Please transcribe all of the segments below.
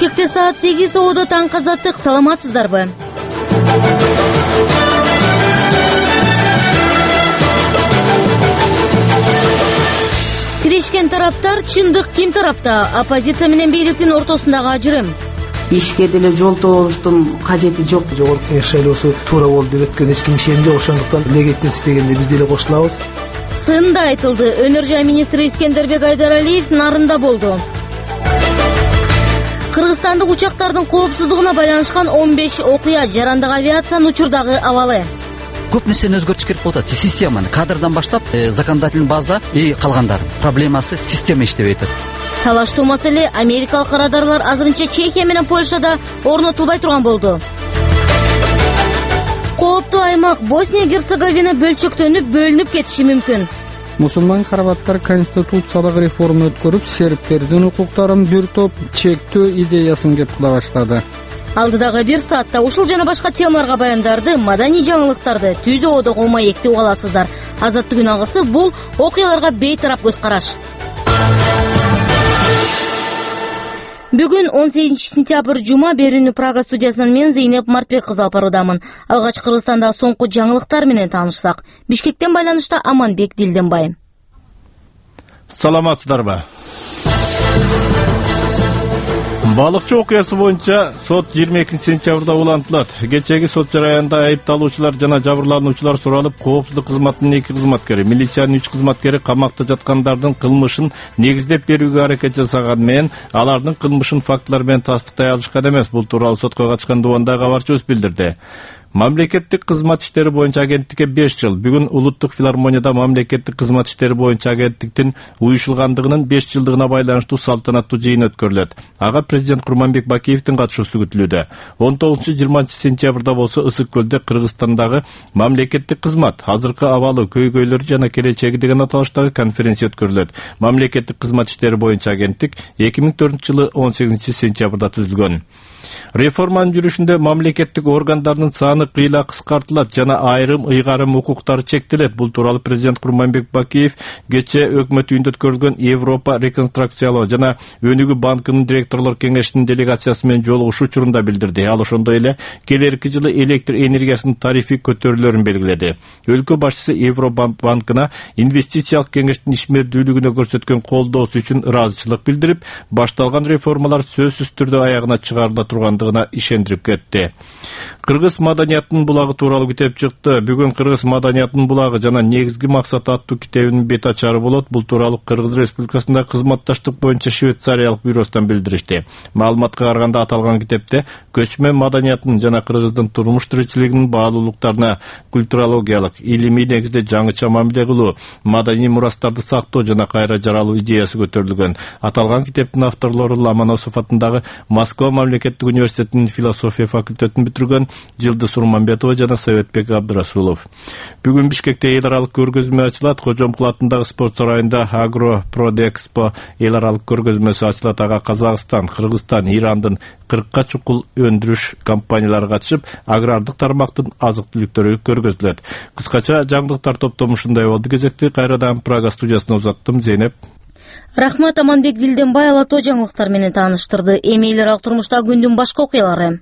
Бишкекте саат 8 ободо таңкы азаттык. Саламатсыздарбы? Тирешкен тараптар чындык ким тарапта? Оппозиция менен бийликтин ортосундагы ажырым. Ишке деле жолтоо болуштун кажети жок. Жогорку кеңеш шайлоосу туура болду деп өткөн эч ким ишеним жок. Ошондуктан элек этпес дегенде биз деле кошулабыз. Сын да айтылды. Өнөр жай министри Искендербек Айдаралиев Нарында болду. Кыргызстандык учактардын коопсуздугуна байланышкан 15 окуя, жарандык авиациянын учурдагы абалы. Көп нерсени өзгөртүш керек болот. Системаны, кадрдан баштап, законодательный база и калгандар. Проблемасы система иштебей атат. Талаштуу маселе америкалык радарлар азырынча Чехия менен Польшада орнотулбай турган болду. Кооптуу аймак Босния-Герцеговина бөлүнүп кетиши мүмкүн. Мусулман хорваттар конституциялык реформа өткөрүп, сербтердин укуктарын бир топ чектөө идеясын кеп кыла баштады. Алдыдагы бир саатта ушул жана башка темаларга баяндарды, маданий жаңылыктарды түз ободого маекти уга аласыздар. Азаттык күн агысы бул окуяларга бейтарап көз караш. Бүгүн 18 сентябрь жума берүүнү Прага студиясынан мен Зейнеп Мартбек кызы алып баруудамын. Алгач Кыргызстандагы соңку жаңылыктар менен таанышсак. Бишкектен байланышта Аманбек Дилденбай. Саламатсыздарбы? Балыкчы окуясы боюнча сот 22 сентябрда улантылат. Кечеги сот жараянда айыпталуучулар жана жабырлануучулар суралып, коопсуздук кызматынын 2 кызматкери, милициянын 3 кызматкери камакта жаткандардын кылмышын негиздеп берүүгө аракет жасаган менен, алардын кылмышын фактылар менен тастыктай алышкан эмес. Бул тууралуу сотко катышкан дубанда кабарчыбыз билдирди. Мамлекеттик кызмат иштери боюнча агенттикке 5 жыл. Бүгүн Улуттук филармонияда мамлекеттик кызмат иштери боюнча агенттиктин уюшулгандыгынын 5 жылдыгына байланыштуу салтанаттуу жыйын өткөрүлөт. Ага президент Курманбек Бакиевдин катышуусу күтүлүүдө. 19-20 сентябрда болсо Ысык көлдө Кыргызстандагы мамлекеттик кызмат, азыркы абалы, көйгөйлөрү жана келечеги деген аталыштагы конференция өткөрүлөт. Мамлекеттик кызмат иштери боюнча агенттик 2004-жылы 18 сентябрда түзүлгөн. Реформанын жүрүшүндө мамлекеттик органдардын саны кыйла кыскартылат жана айрым ыйгарым укуктары чектелет. Бул тууралуу президент Курманбек Бакиев кече өкмөт үйүндө өткөрүлгөн Европа реконструкциялоо жана өнүгүү банкынын директорлор кеңешинин делегациясы менен жолугушуу учурунда билдирди. Ал ошондой эле келерки жылы электр энергиясынын тарифи көтөрүлөрүн белгиледи. Өлкө башчысы Европабанкына инвестициялык кеңештин ишмердүүлүгүнө көрсөткөн колдоосу үчүн ыраазычылык билдирип, башталган реформалар сөзсүз түрдө аягына чыгарыла тургандыгына ишендирип кетти. Кыргыз маданиятынын булагы тууралуу китеп чыкты. Бүгүн Кыргыз маданиятынын булагы жана негизги максат аттуу китебинин бет ачары болот. Бул тууралуу Кыргыз Республикасында кызматташтык боюнча Швейцариялык бюросунан билдиришти. Маалыматка караганда аталган китепте көчмө маданиятынын жана кыргыздын турмуш тиричилигинин баалуулуктарына культурологиялык, илимий негизде жаңыча мамиле кылуу, маданий мурастарды сактоо жана кайра жаралуу идеясы көтөрүлгөн. Аталган китептин авторлору Ломоносов атындагы Москва мамлекеттик университетинин философия факультетин бүтүргөн Жылды Сурманбетова жана Советбек Абдырасулов. Бүгүн Бишкекте эл аралык көргөзмө ачылат. Кожомкул атындагы спорт сарайында Агро Продэкспо эл аралык көргөзмөсү ачылат. Ага Казакстан, Кыргызстан, Ирандын 40ка чукул өндүрүш компаниялары катышып, агрардык тармактын азык-түлүктөрү көргөзүлөт. Кыскача жаңылыктар топтому ушундай болду. Кезекти кайрадан Прага студиясына узаттым. Зейнеп. Рахмат. Аманбек Дилденбай алатоо жаңылыктар менен тааныштырды. Эми эл аралык турмуштагы күндүн башка окуялары.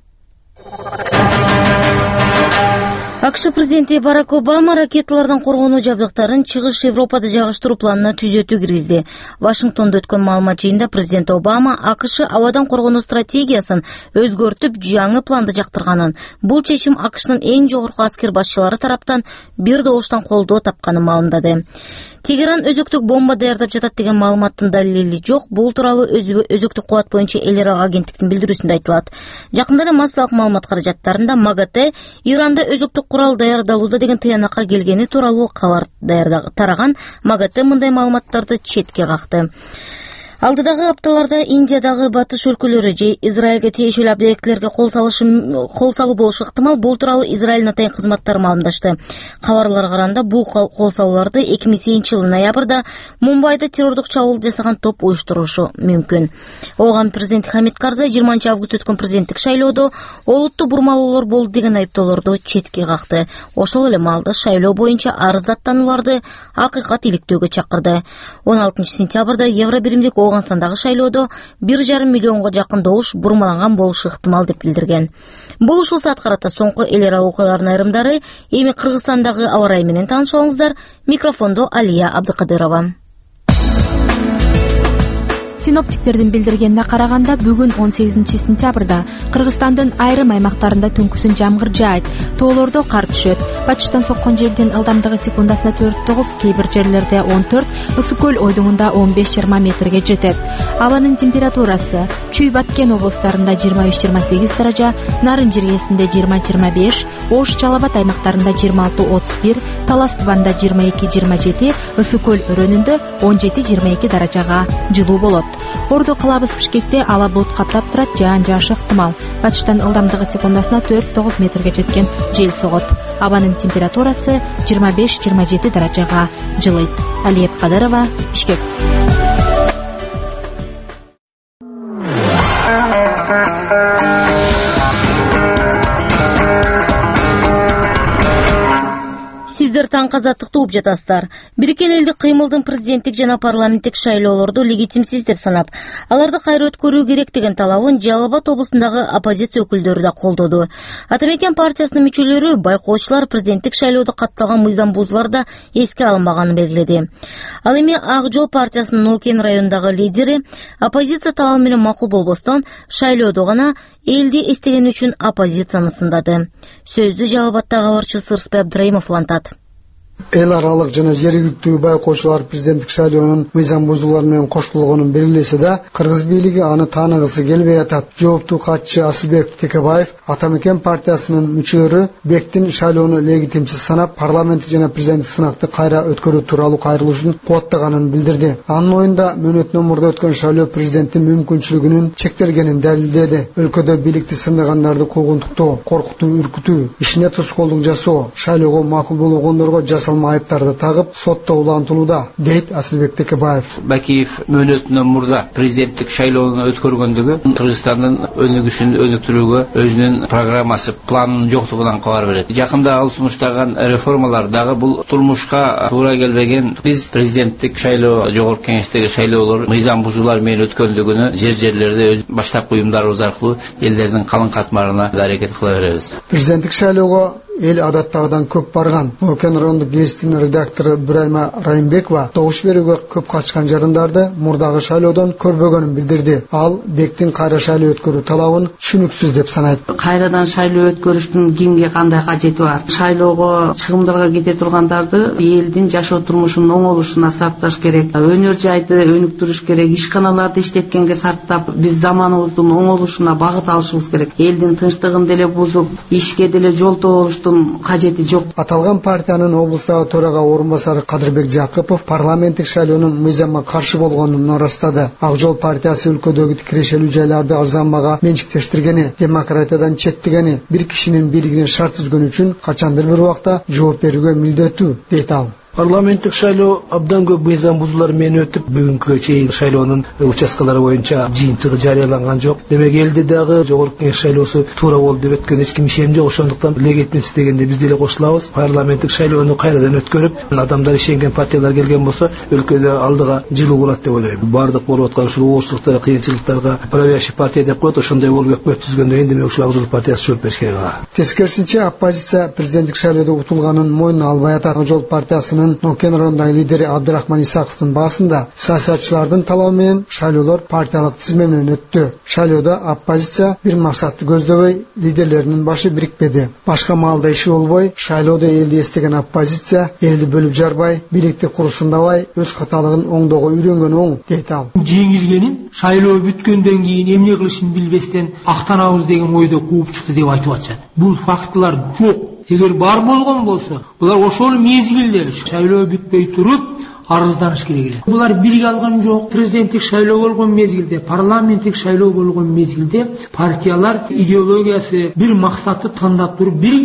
АКШ президенти Барак Обама ракеталардан коргонуу жабдыктарын Чыгыш Европада жайгаштыруу планына түзөтүү киргизди. Вашингтондо өткөн маалымат жыйында президент Обама АКШ абадан коргонуу стратегиясын өзгөртүп, жаңы планды жактырганын, бул чечим АКШнын эң жогорку аскер башчылары тараптан бир добуштан колдоо тапканын маалымдады. Тегеран өзөктүк бомба даярдап жатат деген маалыматтын далили жок. Бул тууралуу өзөктүк кубат боюнча эл аралык агенттиктин билдирүүсүндө айтылат. Жакында эле массалык маалымат каражаттарында МАГАТЭ Иранда өзөктүк курал даярдалууда деген тыянакка келгени тууралуу кабар тараган. МАГАТЭ мындай маалыматтарды четке какты. Алдыдагы апталарда Индиядагы батыш өлкөлөрү же Израилге тиешелүү объектилерге кол салуу болушу ыктымал. Бул тууралуу Израилдин атайын кызматтары маалымдашты. Кабарларга караганда бул кол салууларды 2008-жылы ноябрда Мумбайда террордук чабуул жасаган топ уюштурушу мүмкүн. Ооган президент Хамид Карзай 20-август өткөн президенттик шайлоодо олуттуу бурмалуулар болду деген айыптоолорду четке какты. Ошол эле маалда шайлоо боюнча арыздаттанууларды акыйкат иликтөөгө чакырды. 16 сентябрда Евробиримдик Ооганстандагы шайлоодо 1,5 миллионго жакын добуш бурмаланган болушу ыктымал деп билдирген. Бул ушул саатка карата соңку эл аралык окуялардын айрымдары. Эми Кыргызстандагы аба ырайы менен таанышып алыңыздар. Микрофондо Алия Абдыкадырова. Синоптиктердин билдиргенине караганда бүгүн 18 сентябрда Кыргызстандын айрым аймактарында түнкүсүн жамгыр жаайт, тоолордо кар түшөт. Батыштан соккон желдин ылдамдыгы секундасына 4-9, кээ бир жерлерде 14, Ысык көл ойдуңунда 15-20 метрге жетет. Абанын температурасы Чүй Баткен облустарында 23-28 даража, Нарын жергесинде 20-25, Ош Чалабат аймактарында 26-31, Талас Тубанда 22-27, Ысык көл өрөөнүндө 17-22 даражага жылуу болот. Ордо калабыз Бишкекте ала булут каптап турат, жаан жаашы ыктымал. Батыштан ылдамдыгы секундасына 4-9 метрге жеткен жел согот. Абанын температурасы 25-27 даражага жылыйт. Алия Абдыкадырова, Бишкек. Сиздер таңкы азаттыкты угуп жатасыздар. Бириккен элдик кыймылдын президенттик жана парламенттик шайлоолорду легитимсиз деп санап, аларды кайра өткөрүү керек деген талабын Жалал Абад облусундагы оппозиция өкүлдөрү да колдоду. Атамекен партиясынын мүчөлөрү байкоочулар президенттик шайлоодо катталган мыйзам бузууларды эске алынбаганын белгиледи. Ал эми Ак Жол партиясынын Нокен районундагы лидери оппозиция талабы менен макул болбостон шайлоодо гана элди эстеген үчүн оппозицияны сындады. Сөздү Жалал Абаддагы кабарчысы Ырысбек Абдырайымов улантат. Эл аралык жана жергиликтүү байкоочулар президенттик шайлоонун мыйзам бузуулары менен коштолгонун белгилесе да, кыргыз бийлиги аны тааныгысы келбей атат. Жооптуу катчы Асылбек Текебаев Атамекен партиясынын мүчөлөрү Бектин шайлоону легитимсиз санап, парламенттик жана президенттик сынакты кайра өткөрүү тууралуу кайрылуусун кубаттаганын билдирди. Анын оюнда мөөнөтүнөн мурда өткөн шайлоо президенттин мүмкүнчүлүгүнүн чектелгенин далилдеди. Өлкөдө бийликти сындагандарды куугунтуктоо, коркутуу, үркүтүү, ишине тоскоолдук жасоо, шайлоого макул болгондорго айыптарды тагып сотто улантылууда, дейт Асылбек Текебаев. Бакиев мөөнөтүнөн мурда президенттик шайлоону өткөргөндүгү Кыргызстандын өнүгүшүн өнүктүрүүгө өзүнүн программасы, планынын жоктугунан кабар берет. Жакында ал сунуштаган реформалар дагы бул турмушка туура келбеген. Биз президенттик шайлоо, жогорку кеңештеги шайлоолор мыйзам бузуулар менен өткөндүгүнө жер-жерлерде өз баштапкы уюмдарыбыз аркылуу элдердин калың катмарына аракет кыла беребиз. Президенттик шайлоого эл адаттагыдан көп барган. Нокен райондук гезиттин редактору Бирайма Райымбекова добуш берүүгө көп катышкан жарандарды мурдагы шайлоодон көрбөгөнүн билдирди. Ал Бектин кайра шайлоо өткөрүү талабын түшүнүксүз деп санайт. Кайрадан шайлоо өткөрүштүн кимге кандай кажети бар? Шайлоого чыгымдарга кете тургандарды элдин жашоо турмушунун оңолушуна сарпташ керек. Өнөр жайды өнүктүрүш керек. Ишканаларды иштеткенге сарптап, биз заманыбыздын оңолушуна багыт алышыбыз керек. Элдин тынчтыгын деле бузуп, ишке деле жолтоо кажети жок. Аталган партиянын облустагы төрага орун басары Кадырбек Жакыпов парламенттик шайлоонун мыйзамга каршы болгонун ырастады. Ак Жол партиясы өлкөдөгү тикирешелүү жайларды арзанбага менчиктештиргени, демократиядан четтегени, бир кишинин бийлигине шарт түзгөн үчүн качандыр бир убакта жооп берүүгө милдеттүү, дейт ал. Парламенттик шайлоо абдан көп мыйзам бузуулар менен өтүп, бүгүнкүгө чейин шайлоонун участкалары боюнча жыйынтыгы жарыяланган жок. Демек элде дагы жогорку кеңеш шайлоосу туура болду деп өткөн эч ким ишеним жок. Ошондуктан легитимсиз дегенде биз деле кошулабыз. Парламенттик шайлоону кайрадан өткөрүп, адамдар ишенген партиялар келген болсо, өлкөдө алдыга жылуу болот деп ойлойм. Бардык болуп аткан ушул ооштуктар, кыйынчылыктарга правящий партия деп коет. Ошондой болуп өкмөт түзгөндөн кийин демек ушул Ак Жол партиясы жооп бериш керек. Тескерисинче, оппозиция президенттик шайлоодо утулганын мойнуна албай атат. Ак Жол партиясынын Нокен районундагы лидери Абдырахман Исаковдун баасында саясатчылардын талабы менен шайлоолор партиялык тизме менен өттү. Шайлоодо оппозиция бир максатты көздөбөй, лидерлеринин башы бирикпеди. Башка маалда иши болбой, шайлоодо элди эстеген оппозиция элди бөлүп жарбай, бийликти курусундабай, өз каталыгын оңдоого үйрөнгөн оң, дейт ал. Жеңилгенин шайлоо бүткөндөн кийин эмне кылышын билбестен актанабыз деген ойдо кууп чыкты деп айтып атышат. Бул фактылар жок. Эгер бар болгон болсо, булар ошол мезгилде шайлоо бүтпөй туруп арызданыш керек эле. Булар бирге алган жок. Президенттик шайлоо болгон мезгилде, парламенттик шайлоо болгон мезгилде партиялар идеологиясы бир максатты тандап туруп биригишет.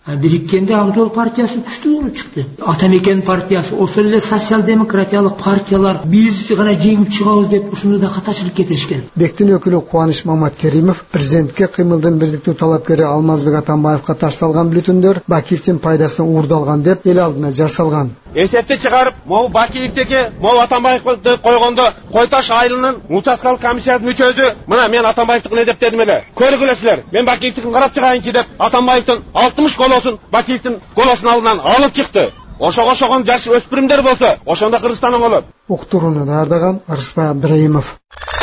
Бириккенде Ак Жол партиясы күчтүү болуп чыкты. Ата Мекен партиясы, ошол эле социал-демократиялык партиялар биз гана жеңип чыгабыз деп ушуну да катачылык кетиришкен. Бектин өкүлү Кубаныч Маматкеримов президентке кыймылдын бирдиктүү талапкери Алмазбек Атамбаевка ташталган бүтүндөр Бакиевдин пайдасына уурдалган деп эл алдына жар салган. Эсепти чыгарып, могу Бакиевдеги, могу Атамбаевди койгондо Кой Таш айылынын участкалык комиссиянын мүчөсү, мына мен Атамбаевдикин эсептедим эле. Көргүлөсүлөр. Мен Бакиевдикин карап чыгайынчы деп Атамбаевдин 60 голосун Бакиевдин голосун алдынан алып чыкты. Ошого окшогон жаш өспүрүмдөр болсо, ошондо Кыргызстан оңолот. Уктурууну даярдаган Арыспай Абдыраимов.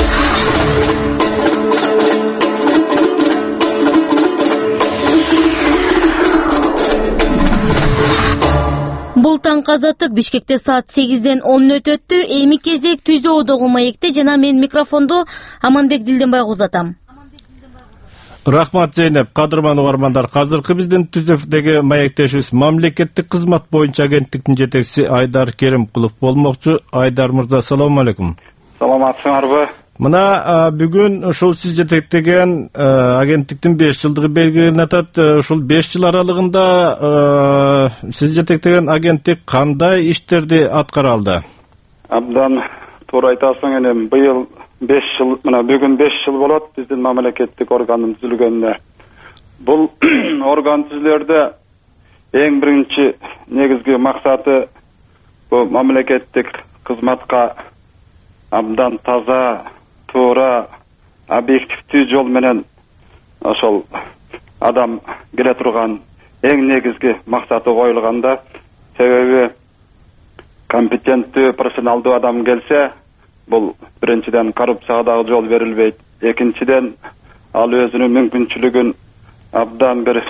Бул таң Азаттык Бишкекте саат 8-ден 10 өтөттү. Эми кезек Түзөөдөгү маекте жана мен микрофонду Аманбек Дилденбай узатам. Рахмат Зейнеп, кадырман угармандар. Азыркы биздин Түзөөдөгү маектешибиз мамлекеттик кызмат боюнча агенттиктин жетекчиси Айдар Керимкулов болмокчу. Айдар мырза, салам алейкум. Саламатсыңарбы? Мына бүгүн ушул сиз жетектеген агенттиктин 5 жылдыгы белгиленип атат. Ушул 5 жыл аралыгында сиз жетектеген агенттик кандай иштерди аткара алды? Абдан туура айтасың, эне быйыл 5 жыл, мына бүгүн 5 жыл болот биздин мамлекеттик органдын түзүлгөнүнө. Бул орган түзүлөрдө эң биринчи негизги максаты бул мамлекеттик кызматка абдан таза, туура, объективдүү жол менен ошол адам келе турган эң негизги максаты коюлганда, себеби компетенттүү, профессионалдуу адам келсе, бул биринчиден коррупцияга дагы жол берилбейт. Экинчиден, ал өзүнүн мүмкүнчүлүгүн абдан бир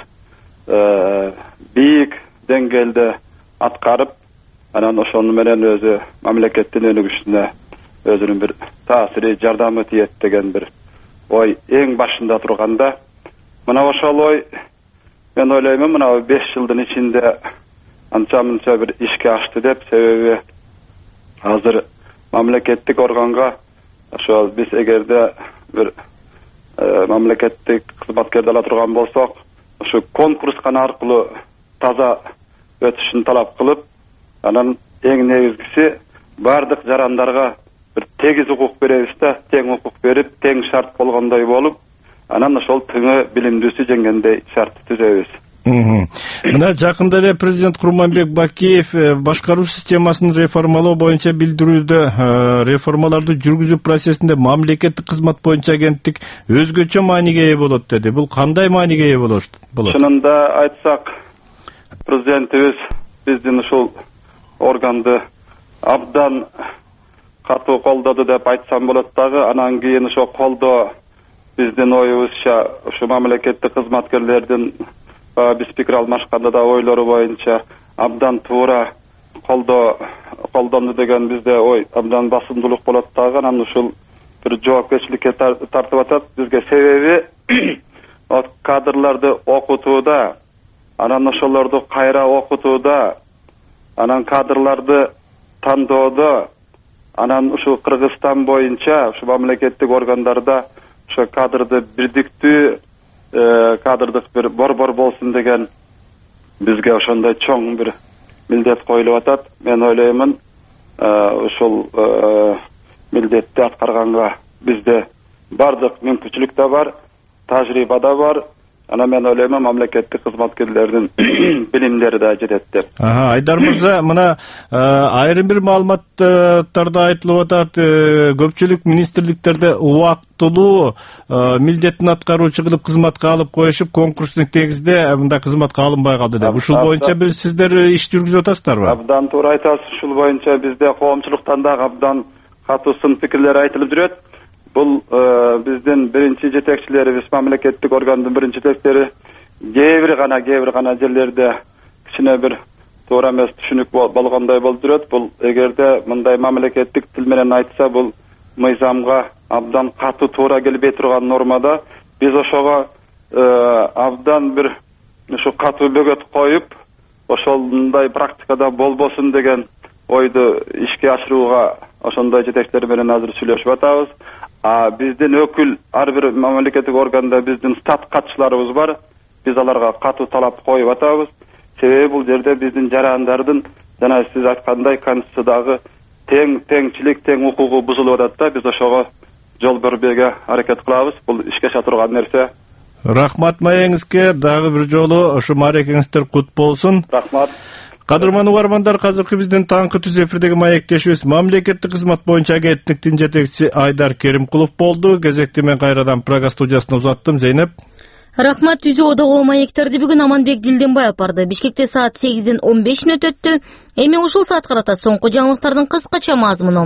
бийик деңгээлде аткарып, анан ошону менен өзү мамлекеттин өнүгүшүнө өзүнүн бир таасири, жардамы тиет деген бир ой эң башында турганда, мына ошол ой мен ойлоймун мына 5 жылдын ичинде анча-мынча бир ишке ашты деп, себеби азыр мамлекеттик органга ошол биз эгерде бир мамлекеттик кызматкерди ала турган болсок, ушу конкурс гана аркылуу таза өтүшүн талап кылып, анан эң негизгиси бардык жарандарга бир тегиз укук беребиз да, тең укук берип, тең шарт болгондой болуп, анан ошол тыңы билимдүүсү жеңгендей шарт түзөбүз. Мына жакында эле президент Курманбек Бакиев башкаруу системасын реформалоо боюнча билдирүүдө реформаларды жүргүзүү процессинде мамлекеттик кызмат боюнча агенттик өзгөчө мааниге ээ болот деди. Бул кандай мааниге ээ болот? Чынында айтсак, президентибиз биздин ушул органды абдан катуу колдоду деп айтсам болот дагы. Анан кийин ошо колдоо биздин оюбузча ушу мамлекеттик кызматкерлердин биз пикир алмашканда да ойлору боюнча абдан туура колдонду деген бизде ой абдан басымдуулук болот дагы. Анан ушул бир жоопкерчиликке тартып атат бизге, себеби кадрларды окутууда, анан ошолорду кайра окутууда, анан кадрларды тандоодо, анан ушул Кыргызстан боюнча ушу мамлекеттик органдарда ошо кадрды бирдиктүү, кадрдык бир борбор болсун деген бизге ошондой чоң бир милдет коюлуп атат. Мен ойлоймун ушул милдетти аткарганга бизде бардык мүмкүнчүлүк да бар, тажрыйба да бар. Анан мен ойлоймун мамлекеттик кызматкерлердин билимдери да жетет деп. Айдар мырза, мына айрым бир маалыматтарда айтылып атат, көпчүлүк министрликтерде убактылуу милдетин аткаруучу кылып кызматка алып коюшуп, конкурстун негизинде мындай кызматка алынбай калды деп. Ушул боюнча бир сиздер иш жүргүзүп атасыздарбы? Абдан туура айтасыз. Ушул боюнча бизде коомчулуктан дагы абдан катуу сын пикирлер айтылып жүрөт. Бул биздин биринчи жетекчилерибиз, мамлекеттик органдын биринчи жетекчилери кээ бир гана жерлерде кичине бир туура эмес түшүнүк болгондой болуп жүрөт. Бул эгерде мындай мамлекеттик тил менен айтса, бул мыйзамга абдан катуу туура келбей турган нормада биз ошого абдан бир ушу катуу бөгөт коюп, ошондой практикада болбосун деген ойду ишке ашырууга ошондой жетекчилер менен азыр сүйлөшүп атабыз. Биздин өкүл ар бир мамлекеттик органда биздин штат катчыларыбыз бар. биз аларга катуу талап коюп атабыз. Себеби бул жерде биздин жарандардын жана сиз айткандай конституциядагы теңчилик, тең укугу бузулуп атат да, биз ошого жол бербөөгө аракет кылабыз. Бул ишке аша турган нерсе. Рахмат маеңизге, дагы бир жолу ошо маекеңиздер кут болсун. Рахмат. Кадырман угармандар, азыркы биздин таңкы түз эфирдеги маектешибиз мамлекеттик кызмат боюнча агенттиктин жетекчиси Айдар Керимкулов болду. Кезекти мен кайрадан Прага студиясына узаттым. Зейнеп. Рахмат. Түзүү одогу маектерди бүгүн Аманбек Дилденбай алып барды. Бишкекте саат 8-ден 15 мүнөт өттү. Эми ушул саат карата соңку жаңылыктардын кыскача мазмуну.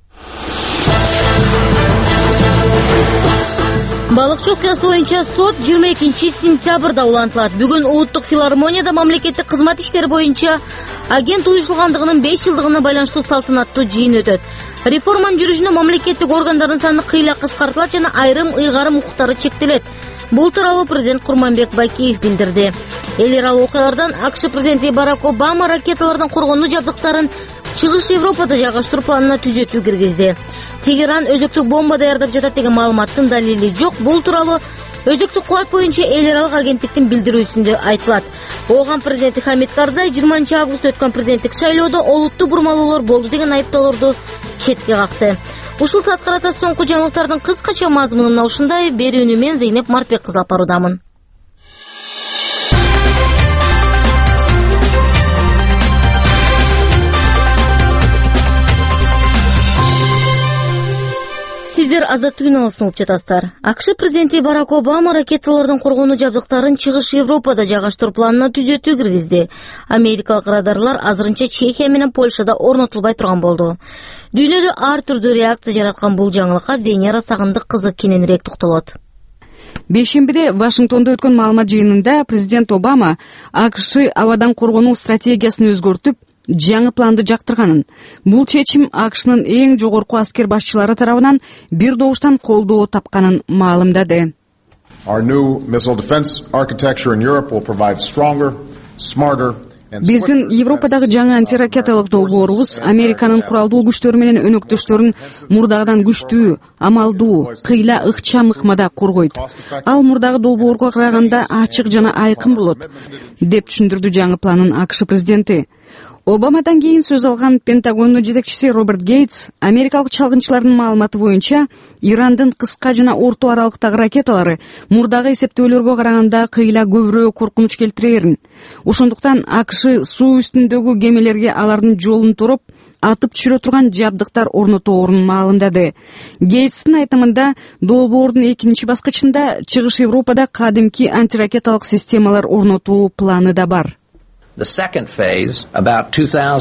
Балыкчы окуясы боюнча сот 22 сентябрда улантылат. Бүгүн Улуттук филармонияда мамлекеттик кызмат иштери боюнча агент уюшулгандыгынын 5 жылдыгына байланыштуу салтанаттуу жыйын өтөт. Реформанын жүрүшүнө мамлекеттик органдардын саны кыйла кыскартылат жана айрым ыйгарым укуктары чектелет. Бул тууралуу президент Курманбек Байкеев билдирди. Эл аралык окуялардан АКШ президенти Барак Обама ракеталардан коргонуу жабдыктарын Чыгыш Европада жайгаштыруу планына түзөтүү киргизди. Тегеран өзөктүк бомба даярдап жатат деген маалыматтын далили жок. Бул тууралуу өзөктүк кубат боюнча эл аралык агенттиктин билдирүүсүндө айтылат. Ооган президенти Хамид Карзай 20 август өткөн президенттик шайлоодо олуттуу бурмалоолор болду деген айыптоолорду четке какты. Ушул саат карата соңку жаңылыктардын кыскача мазмунуна ушундай берүүнү мен Зейнеп Мартбек кызы алып баруудамын. Сиздер Азаттык үналысын угуп жатасыздар. АКШ президенти Барак Обама ракеталардын коргонуу жабдыктарын Чыгыш Европада жайгаштыруу планына түзөтүү киргизди. Америкалык радарлар азырынча Чехия менен Польшада орнотулбай турган болду. Дүйнөдө ар түрдүү реакция жараткан бул жаңылыкка Венера Сагындык кызы кененирээк токтолот. Бейшембиде Вашингтондо өткөн маалымат жыйынында президент Обама АКШ абадан коргонуу стратегиясын өзгөртүп, жаңы планды жактырганын. Бул чечим АКШнын эң жогорку аскер башчылары тарабынан бир добуштан колдоо тапканын маалымдады. Our new missile defense architecture in Europe will provide stronger, smarter Биздин Европадагы жаңы антиракеталык долбоорубуз Американын куралдуу күчтөрү менен өнөктөштөрүн мурдагыдан күчтүү, амалдуу, кыйла ыкчам ыкмада коргойт. Ал мурдагы долбоорго караганда ачык жана айкын болот, деп түшүндүрдү жаңы планын АКШ президенти. Обамадан кийин сөз алган Пентагондун жетекчиси Роберт Гейтс америкалык чалгынчылардын маалыматы боюнча Ирандын кыска жана орто аралыктагы ракеталары мурдагы эсептөөлөргө караганда кыйла көбүрөөк коркунуч келтирерин. Ошондуктан АКШ суу үстүндөгү кемелерге алардын жолун туруп, атып түшүрө турган жабдыктар орнотоорун маалымдады. Гейтстин айтымында долбоордун экинчи баскычында Чыгыш Европада кадимки антиракеталык системалар орнотуу планы да бар. The second phase, about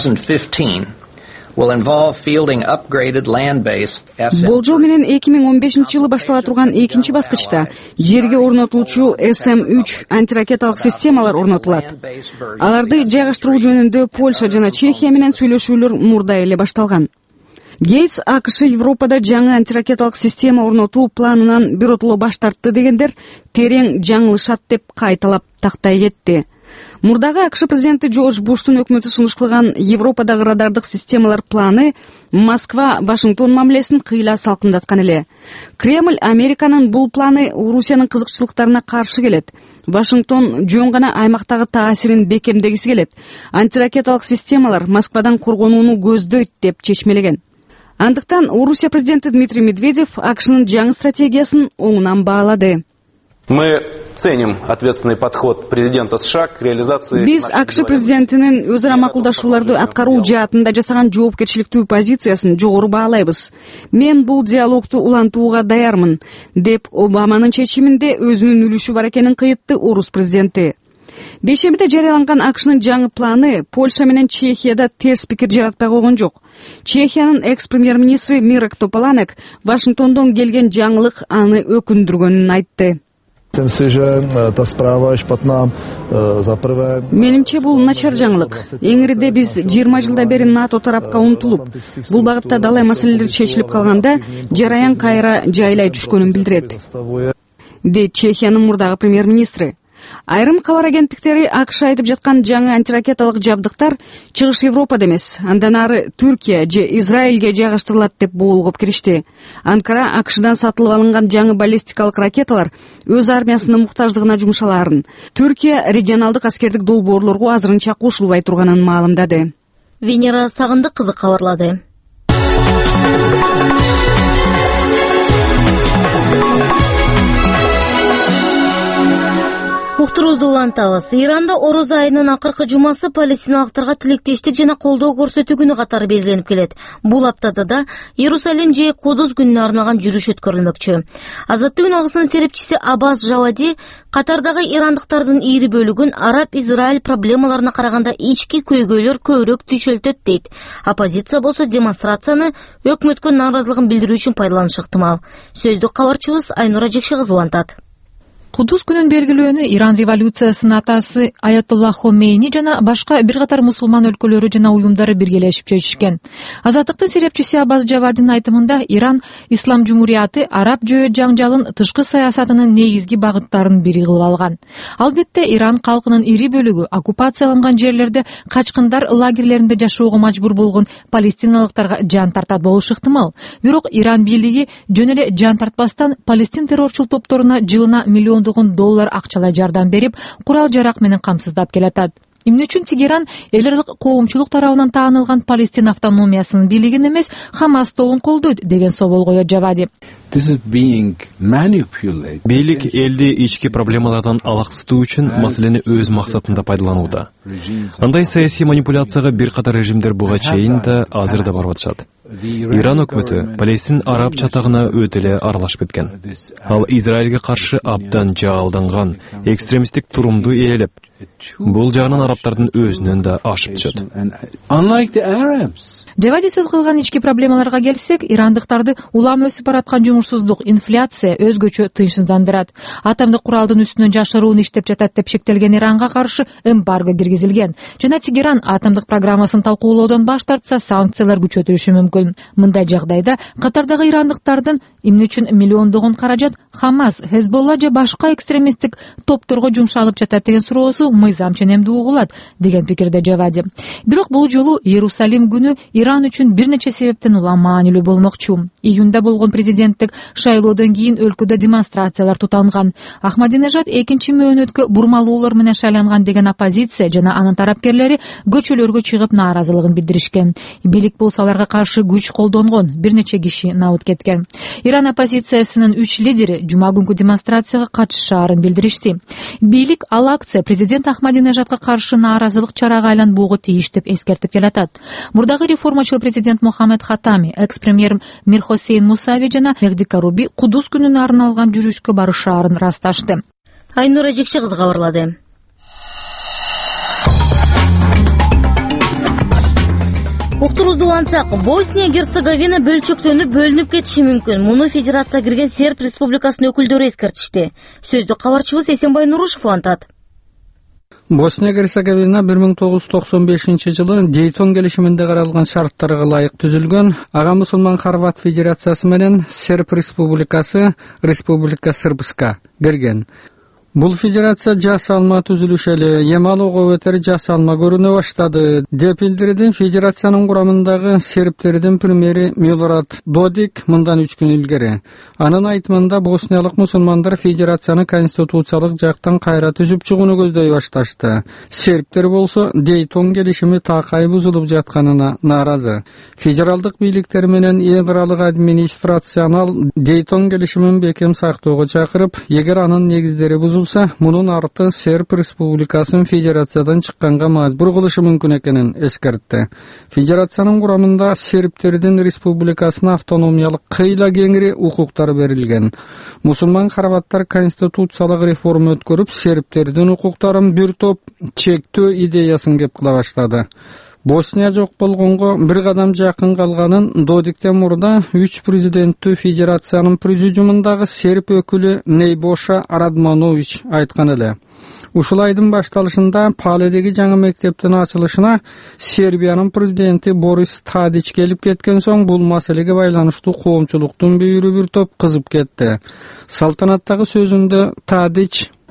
2015, will involve fielding upgraded land-based SM-3. Болжол менен 2015-жылы баштала турган экинчи баскычта жерге орнотулчу SM-3 антиракеталык системалар орнотулат. Аларды жайгаштыруу жөнүндө Польша жана Чехия менен сүйлөшүүлөр мурда эле башталган. Гейтс АКШ Европада жаңы антиракеталык система орнотуу планынан биротоло баш тартты дегендер терең жаңылышат деп кайталап тактай кетти. Мурдагы АКШ президенти Джордж Буштун өкмөтү сунуш кылган Европадагы радардык системалар планы Москва-Вашингтон мамилесин кыйла салкындаткан эле. Кремль Американын бул планы Орусиянын кызыкчылыктарына каршы келет. Вашингтон жөн гана аймактагы таасирин бекемдегиси келет. Антиракеталык системалар Москвадан коргонууну көздөйт деп чечмелеген. Андыктан Орусия президенти Дмитрий Медведев АКШнын жаңы стратегиясын оңунан баалады. Мы ценим ответственный подход президента США к реализации. Биз АКШ президентинин өз ара макулдашууларды аткаруу жаатында жасаган жоопкерчиликтүү позициясын жогору баалайбыз. Мен бул диалогту улантууга даярмын, деп Обаманын чечиминде өзүнүн үлүшү бар экенин кыйтты орус президенти. Бейшембиде жарыяланган АКШнын жаңы планы Польша менен Чехияда терс пикир жаратпай койгон жок. Чехиянын экс-премьер-министри Мирек Топаланек Вашингтондон келген жаңылык аны өкүндүргөнүн айтты. Менимче бул начар жаңылык. Эңириде биз 20 жылда бери НАТО тарапка умтулуп, бул багытта далай маселелер чечилип калганда жараян кайра жайлай түшкөнүн билдирет, дейт Чехиянын мурдагы премьер-министри. Айрым кабар агенттиктери АКШ айтып жаткан жаңы антиракеталык жабдыктар Чыгыш Европада эмес, андан ары Түркия же Израилге жайгаштырылат деп боолгоп киришти. Анкара АКШдан сатылып алынган жаңы баллистикалык ракеталар өз армиясынын муктаждыгына жумшалаарын, Түркия регионалдык аскердик долбоорлорго азырынча кошулбай турганын маалымдады. Венера Сагындык кызы кабарлады. Уктуруубузду улантабыз. Иранда Ороз айынын акыркы жумасы палестиналыктарга тилектештик жана колдоо көрсөтүү күнү катары белгиленип келет. Бул аптада да Иерусалим же Кудус күнүнө арналган жүрүш өткөрүлмөкчү. Азаттык агысынын серепчиси Аббас Жавади катардагы ирандыктардын ийри бөлүгүн араб-Израиль проблемаларына караганда ички көйгөйлөр көбүрөөк түйшөлтөт дейт. Оппозиция болсо демонстрацияны өкмөткө нааразылыгын билдирүү үчүн пайдаланышы ыктымал. Сөздү кабарчыбыз Айнура Жекше кызы улантат. Кудус күнүн белгилөөнү Иран революциясынын атасы Аятолла Хомейни жана башка бир катар мусулман өлкөлөрү жана уюмдары биргелешип чечишкен. Азаттыктын серепчиси Аббас Жавадинин айтымында Иран Ислам Жумурияты араб жөө жаңжалын тышкы саясатынын негизги багыттарынын бири кылып алган. Албетте Иран калкынын ири бөлүгү оккупацияланган жерлерде качкындар лагерлеринде жашоого мажбур болгон палестиналыктарга жан тартат болушу ыктымал. Бирок Иран бийлиги жөн эле жан тартпастан Палестин террорчул топторуна жылына $1 миллион акчалай жардам берип, курал-жарак менен камсыздап келатат. Эмне үчүн Тегеран эл аралык коомчулук тарабынан таанылган Палестин автономиясынын бийлигин эмес, Хамас тобун колдойт деген собол коет Жавади. Бийлик элди ички проблемалардан алаксытуу үчүн маселени өз максатында пайдаланууда. Андай саясий манипуляцияга бир катар режимдер буга чейин да азыр да барып атышат. Иран өкмөтү Палестин араб чатагына өтө эле аралашып кеткен. Ал Израилге каршы абдан жаалданган экстремисттик турумду ээлеп, бул жагынан арабтардын өзүнөн да ашып түшөт. Жавади сөз кылган ички проблемаларга келсек, ирандыктарды улам өсүп бараткан жумушсуздук, инфляция өзгөчө тынчсыздандырат. Атомдук куралдын үстүнөн жашыруун иштеп жатат деп шектелген Иранга каршы эмбарго киргизилген. Жана Тегеран атомдук программасын талкуулоодон баш тартса, санкциялар күчөтүлүшү мүмкүн. Мындай жагдайда катардагы ирандыктардын эмне үчүн миллиондогон каражат Хамас, Хезболла же башка экстремисттик топторго жумшалып жатат деген суроосу мыйзам ченемдүү угулат деген пикирде Жавади. Бирок бул жолу Иерусалим күнү Иран үчүн бир нече себептен улам маанилүү болмокчу. Июнда болгон президенттик шайлоодон кийин өлкөдө демонстрациялар тутанган. Ахмадинежад экинчи мөөнөткө бурмалуулар менен шайланган деген оппозиция жана анын тарапкерлери көчөлөргө чыгып нааразылыгын билдиришкен. Бийлик болсо аларга каршы күч колдонгон, бир нече киши набыт кеткен. Иран оппозициясынын 3 лидери жума күнкү демонстрацияга катышаарын билдиришти. Бийлик ал акция президент Ахмадинежадка каршы нааразылык чарага айланбоого тийиш деп эскертип келатат. Мурдагы реформачыл президент Мохаммед Хатами, экс-премьер Мирхосейн Мусави жана Мехди Каруби Кудус күнүнө арналган жүрүшкө барышаарын расташты. Айнура Жекше кызы кабарлады. Уктурубузду улантсак, Босния-Герцеговина бөлүнүп кетиши мүмкүн. Муну федерация кирген Серб республикасынын өкүлдөрү эскертишти. Сөздү кабарчыбыз Эсенбай Нурушев улантат. Босния-Герцеговина 1995 Дейтон келишиминде каралган шарттарга ылайык түзүлгөн ага мусулман Хорват федерациясы менен Серб республикасы Республика Српска кирген. Бул федерация жас алма түзүлүш эле, Ямалого өтөр жас алма көрүнө баштады деп билдирди федерациянын курамындагы сербтердин премьери Милорад Додик мындан 3 күн илгери. Анын айтымында босниялык мусулмандар федерацияны конституциялык жактан кайра түзүп чыгууну көздөй башташты. Сербтер болсо Дейтон келишими такай бузулуп жатканына нааразы. Федералдык бийликтер менен эң аралык администрационал Дейтон келишимин бекем сактоого чакырып, эгер анын негиздери бузулса, мунун арты Серб республикасын федерациядан чыкканга мажбур кылышы мүмкүн экенин эскертти. Федерациянын курамында сербтердин республикасына автономиялык кыйла кеңири укуктар берилген. Мусулман хорваттар конституциялык реформа өткөрүп, сербтердин укуктарын бир топ чектөө идеясын кеп кыла баштады. Босния жок болгонго бир кадам жакын калганын Додиктен мурда 3 президенттүү федерациянын президиумундагы серб өкүлү Нейбоша Радманович айткан эле. Ушул айдын башталышында Паледеги жаңы мектептин ачылышына Сербиянын президенти Борис Тадич келип кеткен соң бул маселеге байланыштуу коомчулуктун бүйүрү бир топ кызып кетти. Салтанаттагы сөзүндө Тадич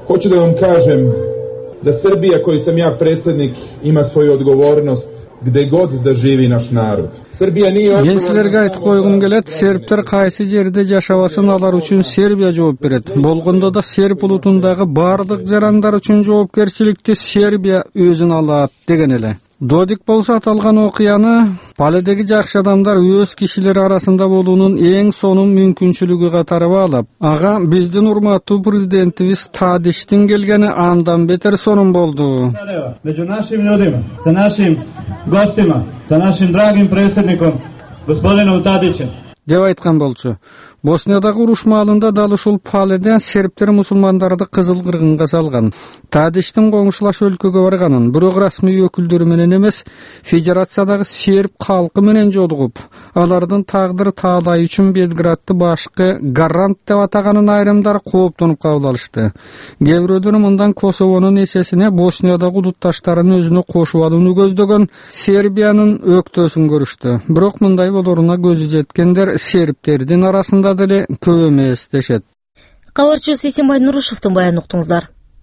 Hoću da vam kažem da Srbija koju sam ja predsjednik ima svoju odgovornost gde god da živi naš narod. Мен силерге айтып койгум келет, сербтер кайсы жерде жашабасын алар үчүн Сербия жооп берет. Болгондо да серб улутундагы бардык жарандар үчүн жоопкерчиликти Сербия өзүн алат деген эле. Додик болсо аталган окуяны Паледеги жакшы адамдар өз кишилери арасында болуунун эң сонун мүмкүнчүлүгү катары баалап, ага биздин урматтуу президентибиз Тадиштин келгени андан бетер сонун болду. Меѓу нашим људима, со нашим гостима, со нашим драгим преседником, господином Тадичем деп айткан болчу. Босниядагы уруш маалында дал ушул Паледе сербтер мусулмандарды кызыл кыргынга салган. Тадиштин коңшулаш өлкөгө барганын, бирок расмий өкүлдөрү менен эмес, федерациядагы серб калкы менен жолугуп, алардын тагдыры таалай үчүн Белградты башкы гарант деп атаганын айрымдар кооптонуп кабыл алышты. Кээ бирөөдөр мындан Косовонун эсесине Босниядагы улутташтарын өзүнө кошуп алууну көздөгөн Сербиянын өктөсүн көрүштү. Бирок мындай болоруна көзү жеткендер сербтердин арасында деле көп эмес дешет. Кабарчы Сейсенбай Нурушевдин баянын уктуңуздар.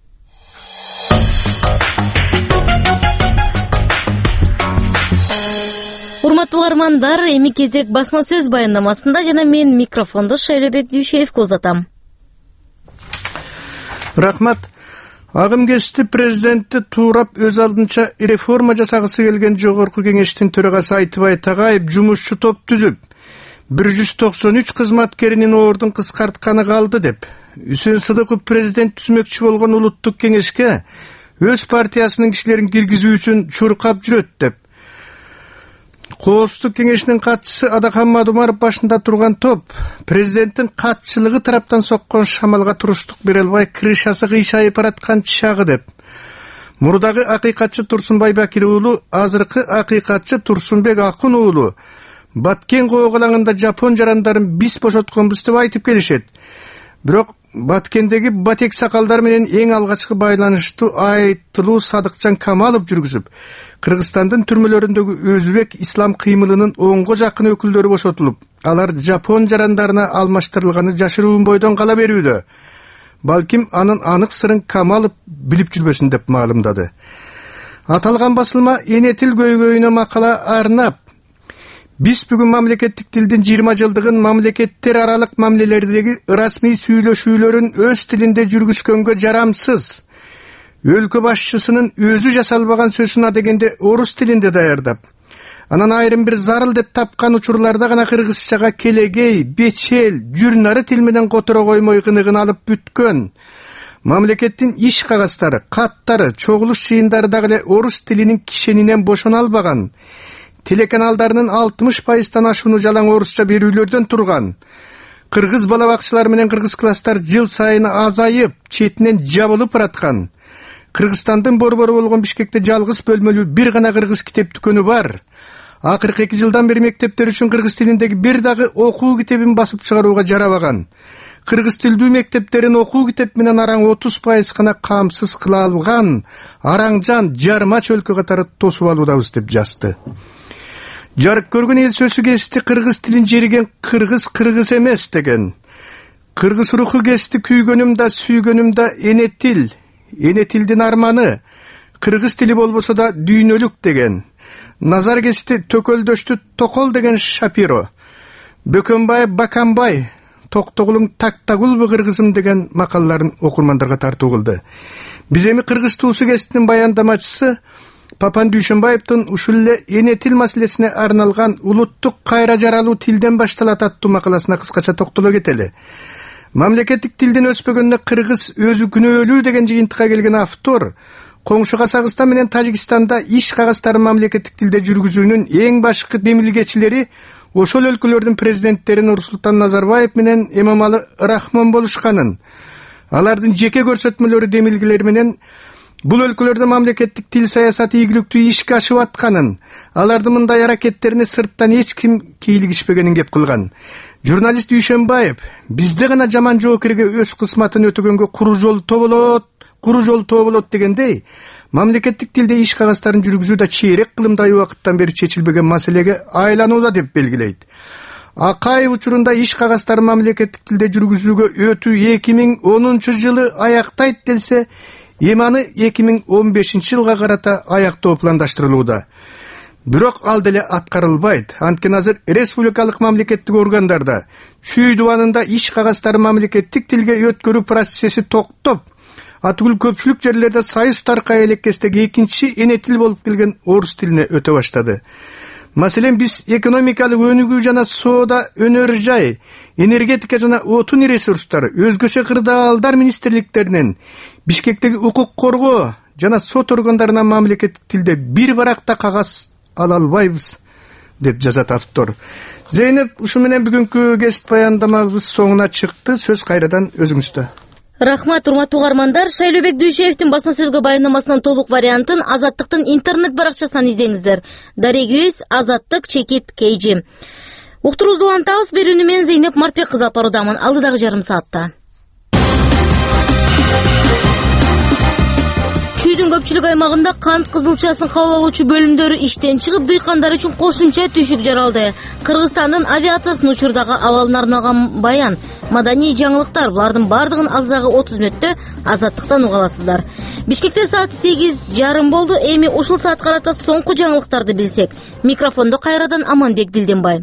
Урматтуу угармандар, эми кезек басма сөз баяндамасында жана мен микрофонду Шайлообек Дүйшеевге узатам. Рахмат. Агым кечти президенти туурап өз алдынча реформа жасагысы келген жогорку кеңештин төрагасы Айтыбай Тагайып жумушчу топ түзүп 193 кызматкеринин ордун кыскартканы калды деп, Үсен Сыдыков президент түзмөкчү болгон улуттук кеңешке өз партиясынын кишилерин киргизүү үчүн чуркап жүрөт деп. Коопсуздук кеңешинин катчысы Адакан Мадумаров башында турган топ президенттин катчылыгы тараптан соккон шамалга туруштук бере албай крышасы кыйшайып бараткан чагы деп. Мурдагы акыйкатчы Турсунбай Бакир уулу, азыркы акыйкатчы Турсунбек Акын уулу Баткен коголаңында жапон жарандарын биз бошотконбуз деп айтып келишет. Бирок Баткендеги батек сакалдар менен эң алгачкы байланыштуу айтылуу Садыкжан Камалов жүргүзүп, Кыргызстандын түрмөлөрүндөгү өзбек ислам кыймылынын оңго жакын өкүлдөрү бошотулуп, алар жапон жарандарына алмаштырылганы жашыруун бойдон кала берүүдө. Балким анын анык сырын Камалов билип жүрбөсүн деп маалымдады. Аталган басылма Энетил көйгөйүнө макала арнап, биз бүгүн мамлекеттик тилдин 20 жылдыгын мамлекеттер аралык мамилелердеги расмий сүйлөшүүлөрүн өз тилинде жүргүзгөнгө жарамсыз, өлкө башчысынын өзү жасалбаган сөзүн дегенде орус тилинде даярдап, анан айрым бир зарыл деп тапкан учурларда гана кыргызчага келегей, бечел, жүрнары тил менен которо коймой кыныгын алып бүткөн, мамлекеттин иш кагаздары, каттары, чогулуш жыйындары дагы эле орус тилинин кишенинен бошоно албаган, телеканалдарынын 60%-тан ашууну жалаң орусча берүүлөрдөн турган, кыргыз балабакчылар менен кыргыз класстар жыл сайын азайып, четинен жабылып бараткан, Кыргызстандын борбору болгон Бишкекте жалгыз бөлмөлүү бир гана кыргыз китеп дүкөнү бар. Акыркы 2 жылдан бери мектептер үчүн кыргыз тилиндеги бир дагы окуу китебин басып чыгарууга жарабаган. Кыргыз тилдүү мектептерин окуу китеп менен араң 30% гана камсыз кыла алган, Араңжан, Жармач өлкө катары тосуп алуудабыз деп жазды. Жарык көргөн эл сөзү кести кыргыз тилин жериген кыргыз кыргыз эмес деген. Кыргыз руху кести күйгөнүм да сүйгөнүм да Энетил, Энетилдин арманы, кыргыз тили болбосо да дүйнөлүк деген. Назар кести төкөлдөштү токол деген Шапиро. Бөкөнбаев Баканбай, токтогулуң тактагулбу кыргызым деген макалларын окурмандарга тартуу кылды. Биз эми кыргыз туусу кестинин баяндамачысы Папан Дүйшөнбаевдин ушул эле Энетил маселесине арналган улуттук кайра жаралуу тилден башталат аттуу макаласына кыскача токтоло кетели. Мамлекеттик тилдин өспөгөнүнө кыргыз өзү күнөөлүү деген жыйынтыкка келген автор, коңшу Казакстан менен Тажикстанда иш кагаздарын мамлекеттик тилде жүргүзүүнүн эң башкы демилгечилери ошол өлкөлөрдүн президенттери Нурсултан Назарбаев менен Эмомали Рахмон болушканын, алардын жеке көрсөтмөлөрү демилгелери менен бул өлкөлөрдө мамлекеттик тил саясаты ийгиликтүү ишке ашып атканын, алардын мындай аракеттерине сырттан эч ким кийлигишпегенин кеп кылган. Журналист Дүйшөнбаев бизде гана жаман жоокерге өз кызматын өтөгөнгө куру жол тоболот дегендей, мамлекеттик тилде иш кагаздарын жүргүзүү да чейрек кылымдай убакыттан бери чечилбеген маселеге айланууда деп белгилейт. Акаев учурунда иш кагаздары мамлекеттик тилде жүргүзүүгө өтүү 2010 жылы аяктайт делсе, эми аны 2015 жылга карата аяктоо пландаштырылууда. Бирок ал деле аткарылбайт. Анткени азыр республикалык мамлекеттик органдарда чүй дубанында иш кагаздары мамлекеттик тилге өткөрүү процесси токтоп, атүгүл көпчүлүк жерлерде Союз таркай элеккестеги экинчи эне тил болуп келген орус тилине өтө баштады. Маселен, биз экономикалык өнүгүү жана соода, өнөр жай, энергетика жана отун ресурстары, өзгөчө кырдаалдар министрликтеринен, Бишкектеги укук коргоо жана сот органдарынан мамлекеттик тилде бир баракта кагаз ала албайбыз, деп жазат автор. Зейнеп, ушу менен бүгүнкү кесип баяндамабыз соңуна чыкты. Сөз кайрадан өзүңүздө. Рахмат, урматтуу угармандар. Шайлообек Дүйшеевдин басма сөзгө баяндамасынын толук вариантын Азаттыктын интернет баракчасынан издеңиздер. Дарегибиз Азаттык _KG. Уктуруубузду улантабыз. Берүүнү мен Зейнеп Мартбек кызы алып баруудамын. Алдыдагы жарым саатта. Чүйдүн көпчүлүк аймагында кант кызылчасын кабыл алуучу бөлүмдөрү иштен чыгып, дыйкандар үчүн кошумча түшүк жаралды. Кыргызстандын авиациясынын учурдагы абалына арналган баян, маданий жаңылыктар, булардын бардыгын алдыдагы 30 мүнөттө Азаттыктан уга аласыздар. Бишкекте саат 8:30 болду. Эми ушул саат карата соңку жаңылыктарды билсек. Микрофондо кайрадан Аманбек Дилденбай.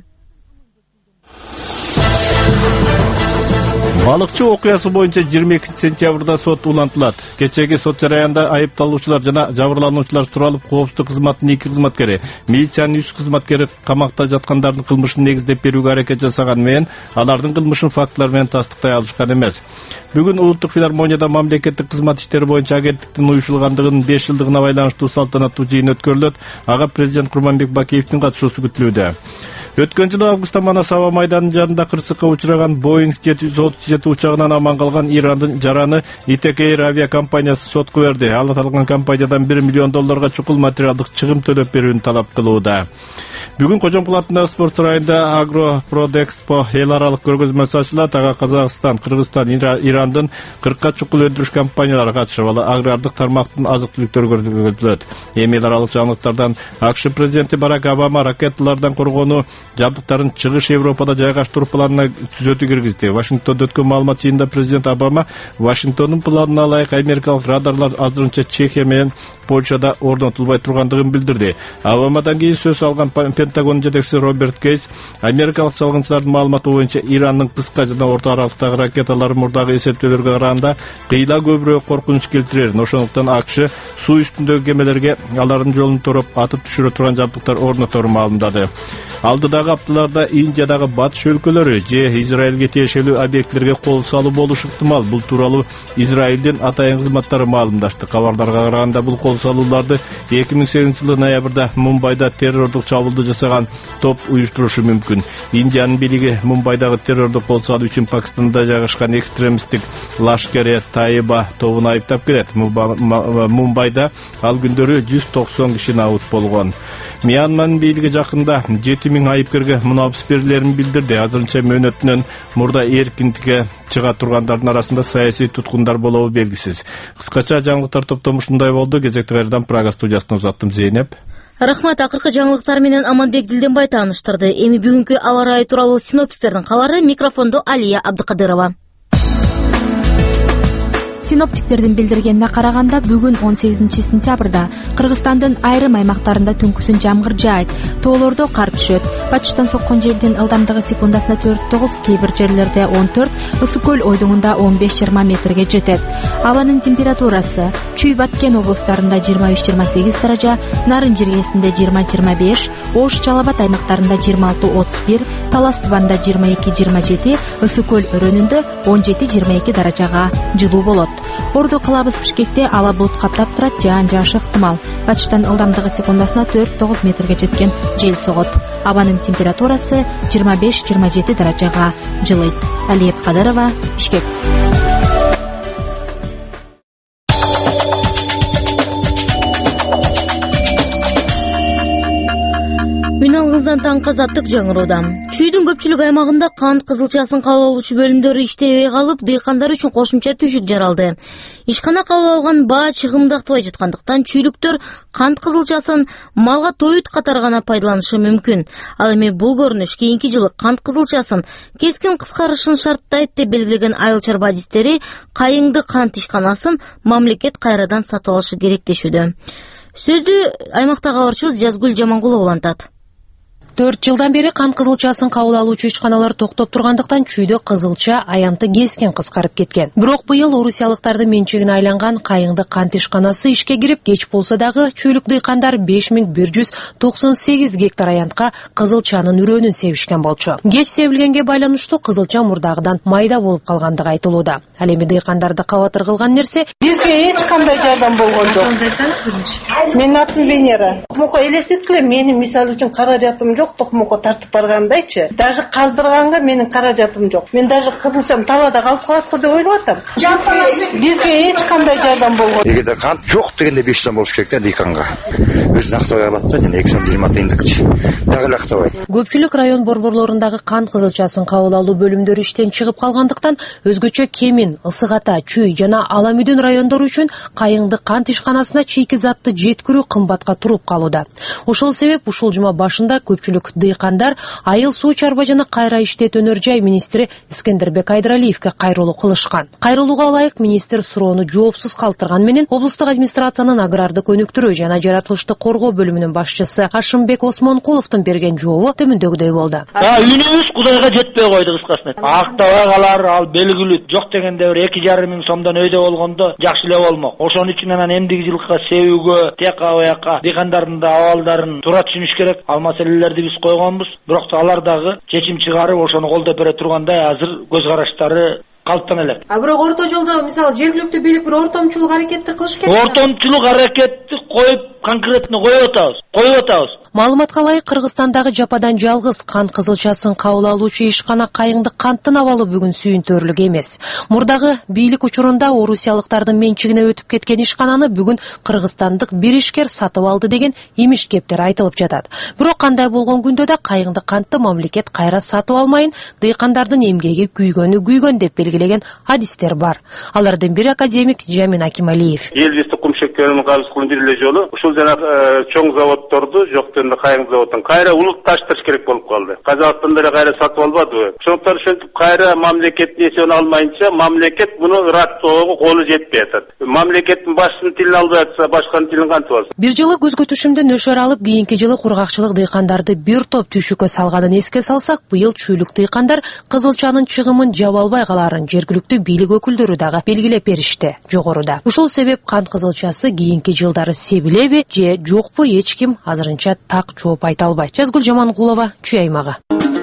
Балыкчы окуясы боюнча 22 сентябрда сот улантылат. Кечеги сот жараянда айыпталуучулар жана жабырлануучулар суралып, коопсуздук кызматынын 2 кызматкери, милициянын 3 кызматкери камакта жаткандардын кылмышын негиздеп берүүгө аракет жасаган менен, алардын кылмышын фактылар менен тастыктай алышкан эмес. Бүгүн Улуттук филармонияда мамлекеттик кызмат иштери боюнча агенттиктин уюшулгандыгынын 5 жылдыгына байланыштуу салтанаттуу жыйын өткөрүлөт. Ага президент Курманбек Бакиевдин катышуусу күтүлүүдө. Өткөн жылы августта Манас аба майданынын жанында кырсыкка учураган Boeing 737 учагынан аман калган Ирандын жараны ITK Air авиакомпаниясы сотко берди. Ал аталган компаниядан $1 миллион чукул материалдык чыгым төлөп берүүнү талап кылууда. Бүгүн Кожомкул атындагы спорт сарайында Агропродэкспо эл аралык көргөзмөсү ачылат. Ага Казакстан, Кыргызстан, Ирандын 40 чукул өндүрүш компаниялары катышып, ал агрардык тармактын азык-түлүктөр көргөзүлөт. Эми эл аралык жаңылыктардан АКШ президенти Барак Обама ракеталардан коргонуу жабдыктарын чыгыш Европада жайгаштыруу планына түзөтүү киргизди. Вашингтондо өткөн маалымат жыйынында президент Обама Вашингтондун планына ылайык америкалык радарлар азырынча Чехия менен Польшада орнотулбай тургандыгын билдирди. Обамадан кийин сөз алган Пентагон жетекчиси Роберт Кейс америкалык чалгынчылардын маалыматы боюнча Ирандын кыска жана орто аралыктагы ракеталары мурдагы эсептөөлөргө караганда кыйла көбүрөөк коркунуч келтирер. Ошондуктан АКШ суу үстүндөгү кемелерге алардын жолун тороп атып түшүрө турган жабдыктар орноторун маалымдады. Алдыдагы апталарда Индиядагы батыш өлкөлөрү же Израилге тиешелүү объектилерге кол салуу болушу ыктымал. Бул тууралуу Израилдин атайын кызматтары маалымдашты. Кабардарга караганда бул кол салууларды 2008 жылы ноябрда Мумбайда террордук чабуулду жасаган топ уюштурушу мүмкүн. Индиянын бийлиги Мумбайдагы террордук кол салуу үчүн Пакистанда жайгашкан экстремисттик Лашкар-e-Taiba тобун айыптап келет. Мумбайда ал күндөрү 190 киши набыт болгон. Мьянманын бийлиги жакында 7000 айыпкерге мунабыс берилерин билдирди. Азырынча мөөнөтүнөн мурда эркиндикке чыга тургандардын арасында саясий туткундар болобу белгисиз. Кыскача жаңылыктар топтому ушундай болду. Кезекти кайрадан Прага студиясына узаттым. Зейнеп. Рахмат, акыркы жаңылыктар менен Аманбек Дилденбай тааныштырды. Эми бүгүнкү аба ырайы тууралуу синоптиктердин кабары. Микрофондо Алия Абдыкадырова. Синоптиктердин билдиргенине караганда, бүгүн 18 сентябрда Кыргызстандын айрым аймактарында түнкүсүн жамгыр жаайт, тоолордо кар түшөт. Батыштан соккон желдин ылдамдыгы секундасына 4-9, кээ бир жерлерде 14, Ысык көл ойдуңунда 15-20 метрге жетет. Абанын температурасы Чүй Баткен облустарында 23-28 даража, Нарын жергесинде 20-25, Ош Жалал Абад аймактарында 26-31, Талас Тубанда 22-27, Ысык көл өрөөнүндө 17-22 даражага жылуу болот. Ордо калабыз Бишкекте ала булут каптап турат, жаан жаашы ыктымал. Батыштан ылдамдыгы секундасына 4-9 метрге жеткен жел согот. Абанын температурасы 25-27 даражага жылыйт. Алия Абдыкадырова, Бишкек. районунан таңкы азаттык жаңыроодо. Чүйдүн көпчүлүк аймагында кант кызылчасын кабыл алуучу бөлүмдөрү иштебей калып, дыйкандар үчүн кошумча түйшүк жаралды. Ишкана кабыл алган баа чыгымды актабай жаткандыктан чүйлүктөр кант кызылчасын малга тоют катары гана пайдаланышы мүмкүн. Ал эми бул көрүнүш кийинки жылы кант кызылчасын кескин кыскарышын шарттайт деп белгилеген айыл чарба адистери Кайыңды кант ишканасын мамлекет кайрадан сатып алышы керек дешүүдө. Сөздү аймактагы кабарчыбыз Жазгүл Жамангулова улантат. 4 жылдан бери кант кызылчасын кабыл алуучу ишканалар токтоп тургандыктан чүйдө кызылча аянты кескин кыскарып кеткен. Бирок быйыл орусиялыктардын менчигине айланган Кайыңды кант ишканасы ишке кирип, кеч болсо дагы чүйлүк дыйкандар 5198 гектар аянтка кызылчанын үрөөнүн себишкен болчу. Кеч себилгенге байланыштуу кызылча мурдагыдан майда болуп калгандыгы айтылууда. Ал эми дыйкандарды кабатыр кылган нерсе бизге эч кандай жардам болгон жок. Менин атым Венера. Мука элестеткиле, менин мисалы үчүн каражатым жок, токмокко тартып баргандайчы. Даже каздырганга менин каражатым жок. Мен даже кызылчам талаада калып калат го деп ойлоп атам. Бизге эч кандай жардам болгон. Эгерде кант жок дегенде 5 сом болуш керек да дыйканга. Өзүн актабай алат да, жана 220 тыйындыкчы. Дагы эле актабайт. Көпчүлүк район борборлорундагы кант кызылчасын кабыл алуу бөлүмдөрү иштен чыгып калгандыктан өзгөчө Кемин, Ысык Ата, Чүй жана Аламүдүн райондору үчүн Кайыңды кант ишканасына чийки затты жеткирүү кымбатка туруп калууда. Ошол себеп ушул жума башында көпчүлүк дыйкандар айыл суу чарба жана кайра иштет өнөр жай министри Искендербек Айдыралиевге кайрылуу кылышкан. Кайрылууга ылайык министр суроону жоопсуз калтырган менен облустук администрациянын агрардык өнүктүрүү жана жаратылышты коргоо бөлүмүнүн башчысы Ашымбек Осмонкуловдун берген жообу төмөндөгүдөй болду. Үнүбүз Кудайга жетпей койду кыскасына. Актабай калар, ал белгилүү. Жок дегенде 2,5 миң сомдон өйдө болгондо жакшы эле болмок. Ошон үчүн анан эмдиги жылкы себүүгө, тияка буяка дыйкандардын да абалдарын туура түшүнүш керек. Ал маселелерди биз койгонбуз. Бирок алар дагы чечим чыгарып, ошону колдоп бере тургандай азыр көз караштары калыптан элек. Бирок орто жолдо мисалы жергиликтүү бийлик бир ортомчулук аракетти кылыш керек. Ортомчулук аракетти коюп, конкретно коюп атабыз. Маалыматка ылайык Кыргызстандагы жападан жалгыз кант кызылчасын кабыл алуучу ишкана Кайыңды канттын абалы бүгүн сүйүнтөрлүк эмес. Мурдагы бийлик учурунда орусиялыктардын менчигине өтүп кеткен ишкананы бүгүн кыргызстандык бир ишкер сатып алды деген имиш кептер айтылып жатат. Бирок кандай болгон күндө да Кайыңды кантты мамлекет кайра сатып алмайын, дыйкандардын эмгеги күйгөн деп белгилеген адистер бар. Алардын бири академик Жамин Акималиев. Элбизди кумшектерин кабыз кылуу бир эле жолу ушул жана чоң заводдорду жоктон Кайың заводун кайра улукташтырыш керек болуп калды. Казакстанда эле кайра сатып албадыбы? Ошондуктан ушинтип кайра мамлекеттин эсебин алмайынча мамлекет муну ыраттоого колу жетпей атат. Мамлекеттин башчынын тилин албай атса, башканын тилин кантип алсын? Бир жылы көзгө түшүмдө нөшөр алып, кийинки жылы кургакчылык дыйкандарды бир топ түйшүккө салганын эске салсак, быйыл чүйлүк дыйкандар кызылчанын чыгымын жаба албай каларын жергиликтүү бийлик өкүлдөрү дагы белгилеп беришти жогоруда. Ушул себеп кант кызылчасы кийинки жылдары себилеби же жокпу эч ким азырынча так жооп айта албайт. Жазгүл Жамангулова, Чүй аймагы.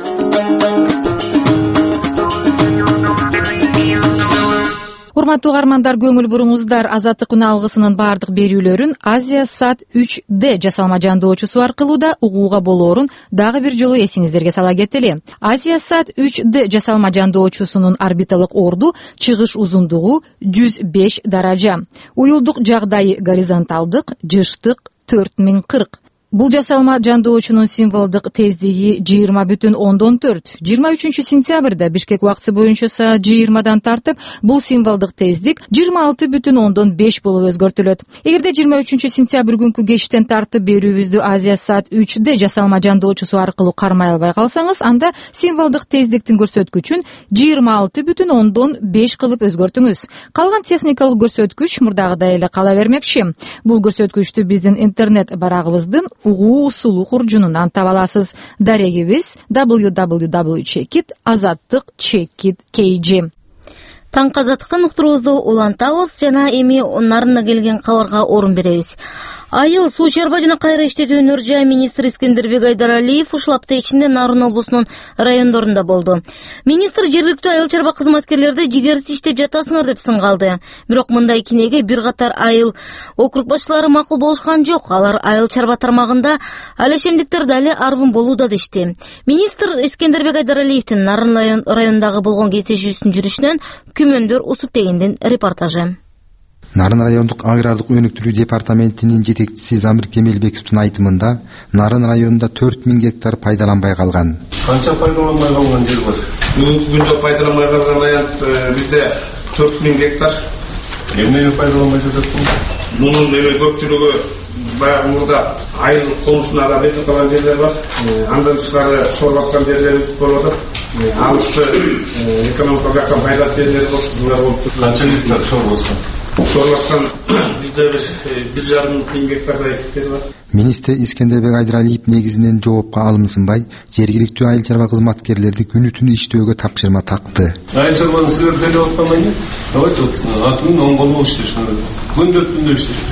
Урматтуу угармандар, көңүл буруңуздар. Азаттык үн алгысынын баардык берүүлөрүн Азия-Сат 3D жасалма жандоочусу аркылуу да угууга болоорун дагы бир жолу эсиңиздерге сала кетели. Азия-Сат 3D жасалма жандоочусунун орбиталык орду чыгыш узундугу 105 даража. Уюлдук жагдайы горизонталдык, жыштык 4040. Бул жасалма жандоочунун символдук тездиги 20,4. 23 сентябрда Бишкек убакыты боюнча саат 20дан тартып, бул символдук тездик 26,5 болуп өзгөртүлөт. Эгерде 23 сентябрь күнкү кечтен тартып берүүбүздү Азия-Сат 3D жасалма жандоочусу аркылуу кармай албай калсаңыз, анда символдук тездиктин көрсөткүчүн 26,5 кылып өзгөртүңүз. Калган техникалык көрсөткүч мурдагыдай эле кала бермекчи. Бул көрсөткүчтү биздин интернет барагыбыздын угуу усулу куржунунан таба аласыз. Дарегибиз www.azattik.kg. Таңкы азаттыктан уктуруубузду улантабыз жана эми нарына келген кабарга орун беребиз. Айыл суу чарба жана кайра иштетүү өнөр жай министри Искендербек Айдыралиев ушул апта ичинде Нарын облусунун райондорунда болду. Министр жергиликтүү айыл чарба кызматкерлерди жигерсиз иштеп жатасыңар деп сынгалды. Бирок мындай кинеге бир катар айыл округ башчылары макул болушкан жок. Алар айыл чарба тармагында алешемдиктер дали арбын болууда дешти. Министр Искендербек Айдыралиевдин Нарын районундагы болгон кездешүүсүнүн жүрүшүнөн Күмөндөр Усуптегиндин репортажы. Нарын райондук агрардык өнүктүрүү департаментинин жетекчиси Замир Кемелбековдун айтымында, Нарын районунда 4000 гектар пайдаланбай калган. Канча пайдаланбай калган жер бар? Бүгүнкү күндө пайдаланбай калган аянт бизде 4000 гектар. Эмнеге пайдаланбай жатат? Мунун көпчүлүгү баягы мурда айыл конушуна да бетип калган жерлер бар. Андан тышкары шор баскан жерлерибиз болуп атат. Алышты экономика жактан пайдасы жерлер болуп. Канча гектар шор баскан? Шорлашкан бизде 1,5 гектардай жер бар. Министр Искендербек Айдыралиев негизинен жоопко алымсынбай, жергиликтүү айыл чарба кызматкерлерди күнү-түнү иштөөгө тапшырма такты. Айыл чарбаны силер делеп аткандан давайте атымын оңголуп иштешин. Күндө иштеш.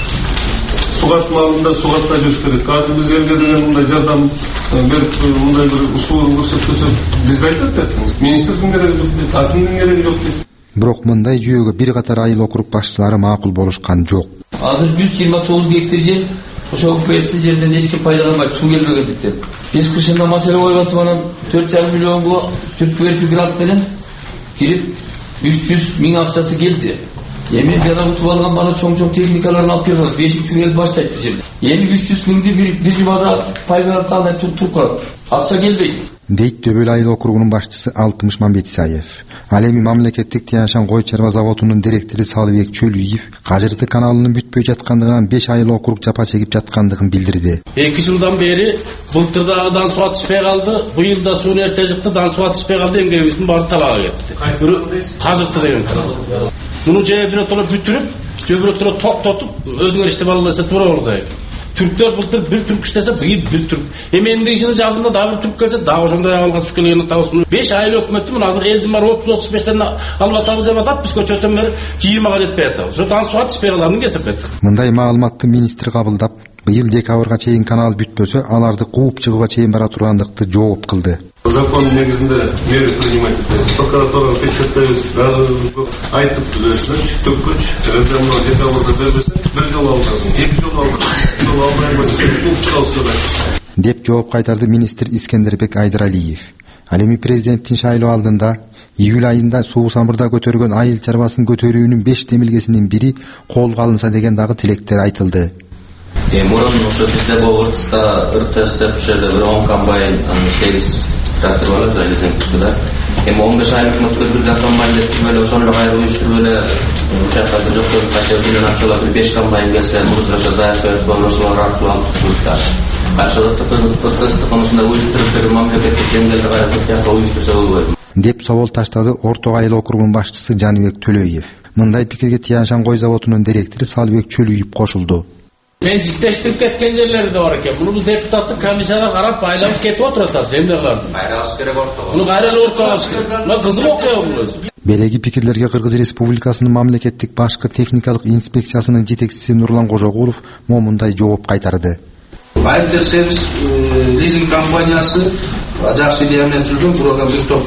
Сугат малында сугатта жүрүш керек. Азыр биз элге деген мындай жардам берип, мындай бир услуга көрсөтсө биз айтат. Министрдин кереги жок, атымдын кереги жок дейт. Бирок мындай жүйөгө бир катар айыл округ башчылары макул болушкан жок. Азыр 129 гектар жер ошол УПС жерден эч ким пайдаланбай, суу келбегендиктен. Биз кышында маселе коюп атып анан 4,5 миллионго түрк берчү грант менен кирип 300 миң акчасы келди. Эми жана утуп алган бана чоң техникаларын алып келип, 5-чү эл баштайт бу жерде. Эми 300 миңди бир жумада пайдалангандан туруп калат. Акча келбейт. Дейт Дөбөл айыл округунун башчысы Алтымыш Мамбетисаев. Ал эми мамлекеттик Тянь-Шань кой чарба заводунун директору Салыбек Чөлүев Кажырты каналынын бүтпөй жаткандыгынан 5 айыл округ жапа чегип жаткандыгын билдирди. 2 жылдан бери былтырдагыдан суу түшпөй калды, быйыл да суу эрте жыкты, суу түшпөй калды, эңгебиздин баары талага кетти. Кажырты деген канал. Муну жебирөтөлөр бүтүрүп, жебирөтөлөр токтотуп, өзүңөр иштеп албаса туура болду экен. Түрктөр былтыр бир түрк иштесе, быйыл бир түрк. Эми эндиги жылы жазында дагы бир түрк келсе, дагы ошондой абалга түшүп келген атабыз. 5 айыл өкмөттү мына азыр элдин баары 30-35тен алып атабыз деп атат, биз көчөтөн бери 20га жетпей атабыз. Ошодан суу түшпөй калганын кесепет. Мындай маалыматты министр кабылдап, быйыл декабрга чейин канал бүтпөсө, аларды кууп чыгууга чейин бара тургандыкты жооп кылды. Закон негизинде меры принимать этим. Прокуратура текшертебиз, айттык билесиз, төккөч, декабрда бербесе, бир жыл алдырсын, 2 жыл алдырсын, деп жооп кайтарды министр Искендербек Айдыралиев. Ал эми президенттин шайлоо алдында июль айында суу самырда көтөргөн айыл чарбасын көтөрүүнүн 5 темилгесинин бири колго алынса деген дагы тилектер айтылды. Мурун ошо бизде Богорцта РТС деп ошол бир 10 комбайн, 8 трактор бар да, да. Эми 15 айлык мөткөзүп жаткан деп эле ошону кайрып уюштуруп эле учаскада жок деп кайрып акчалар 5 комбайн келсе, мурдраша заявка ошолор аркылуу алып турушта. деп собол таштады Орто айыл округунун башчысы Жаныбек Төлөев. Мындай пикирге Тянь-Шань кой заводунун директору Салыбек Чөлүев кошулду. Мен жиктештирип кеткен жерлери да бар экен. Муну биз депутаттык комиссияга карап айлабыз кетип отурат азыр эмнелерди. Кайралыш керек Ортого. Муну кайралып Ортого. Мына кызык окуя бул өзү. Береги пикирлерге Кыргыз Республикасынын мамлекеттик башкы техникалык инспекциясынын жетекчиси Нурлан Кожогулов момундай жооп кайтарды. Айыл сервис лизинг компаниясы жакшы идея менен жүргөн, бирок бир топ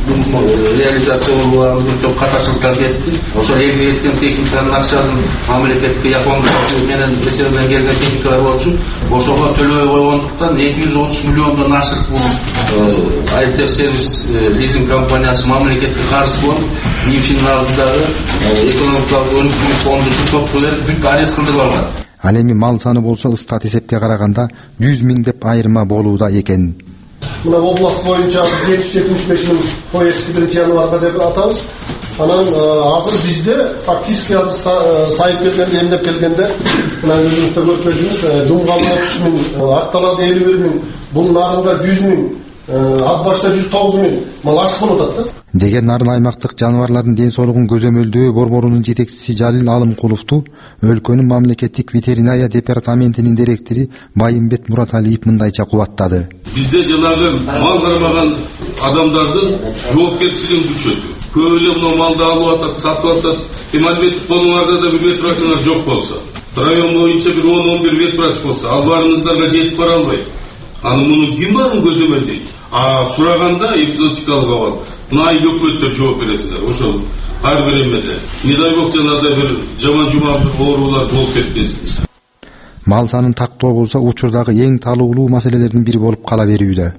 реализация болгон бир топ катарчылыктар кетти. Ошол элге кеткен техниканын акчасын мамлекетке Япония менен эсебинен келген техникалар болчу. Ошого төлөбөй койгондуктан 230 миллиондон ашык бул айыл сервис лизинг компаниясы мамлекетке карыз болуп, финалдагы экономикалык өнүкүү фондусу сотко берип бүт арест кылдырып алган. Ал эми мал саны болсо стат эсепке караганда 100 миң деп айырма болууда экен. Мына область боюнча 775 миң кой эшикти 1 январга деп атабыз. Анан азыр бизде фактически азыр сайып келгенде, эмдеп келгенде, мына өзүңүздө көрдүңүз, жумган 30 миң, Акталада 51 миң, бул нарында 100 миң, Ак башта 109 миң мал ашык болуп атат да. Деген Нарын аймактык жаныбарлардын ден соолугун көзөмөлдөө борборунун жетекчиси Жалил Алымкуловду өлкөнүн мамлекеттик ветеринария департаментинин директору Байымбет Мураталиев мындайча кубаттады. Бизде жанагы мал кармаган адамдардын жоопкерчилигин күчөтүү. Көп эле мына малды алып атат, сатып атат. Албетте колуңарда да бир ветврачыңар жок болсо, район боюнча бир 10-11 ветврач болсо, албарыңыздарга жетип бара албайт. Аны муну ким барын көзөмөлдөйт? Сураганда экзотикалык абал. Айыл өкмөттөр жооп бересиздер. Ошол ар бир эмеде. Не дай бог жанагы бир жаман жуман оорулар болуп кетпесин. Мал санын тактоо болсо учурдагы эң талуулуу маселелердин бири болуп кала берүүдө.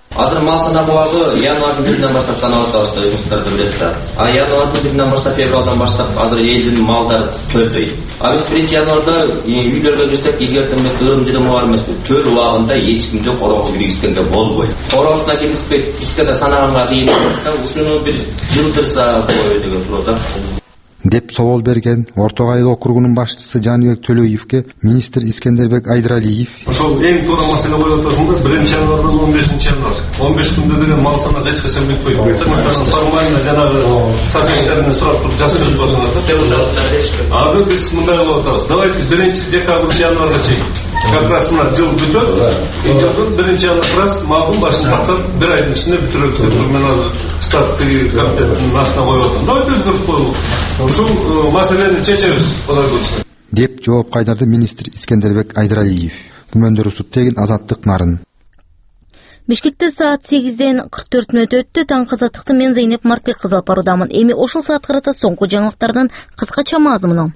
Азыр мал санак убагы январдын биринен баштап саналып атабыз, өзүңүздөр билесиздер. Январдын биринен баштап, февралдан баштап азыр элдин малдары төлдөйт. Биз 1 январда үйлөргө кирсек, эгерде ырым-жырымы бар эмес, чөл убагында эч кимди короо киргизгенге болбойт. Короосуна киргизбек, бизге санаганга кыйын болот. Ушуну бир жылдырса болбойт деген суроодо. деп собол берген Орто Айыл округунун башчысы Жаныбек Төлөевке министр Искендербек Айдыралиев ошол эң туура маселе коюп атасыңдар. 1 январдан 15 январ 15 күндө деген мал санак эч качан бүтпөйт. Формально жанагы социалистерден сурап туруп жазып койсоңор. Азыр биз мындай кылып атабыз. Давайте 1 декабрь январга чейин как раз мына жыл бүтөт. Жылдын 1 январда малдын башын тактап 1 айдын ичинде бүтүрөт деп мен азыр штаттагы комитеттин астына коюп атам. Давайте өзгөртүп коелу. Ушул маселени чечебиз, Кудай буйрса. деп жооп кайтарды министр Искендербек Айдыралиев. Күмөндөр Усуттегин, Азаттык, Нарын. Бишкекте саат 8-ден 44 мүнөт өттү. Таң Азаттыкты мен Зейнеп Мартбек кызыл парудамын. Эми ошол саат карата соңку жаңылыктардан кыскача мазмуну.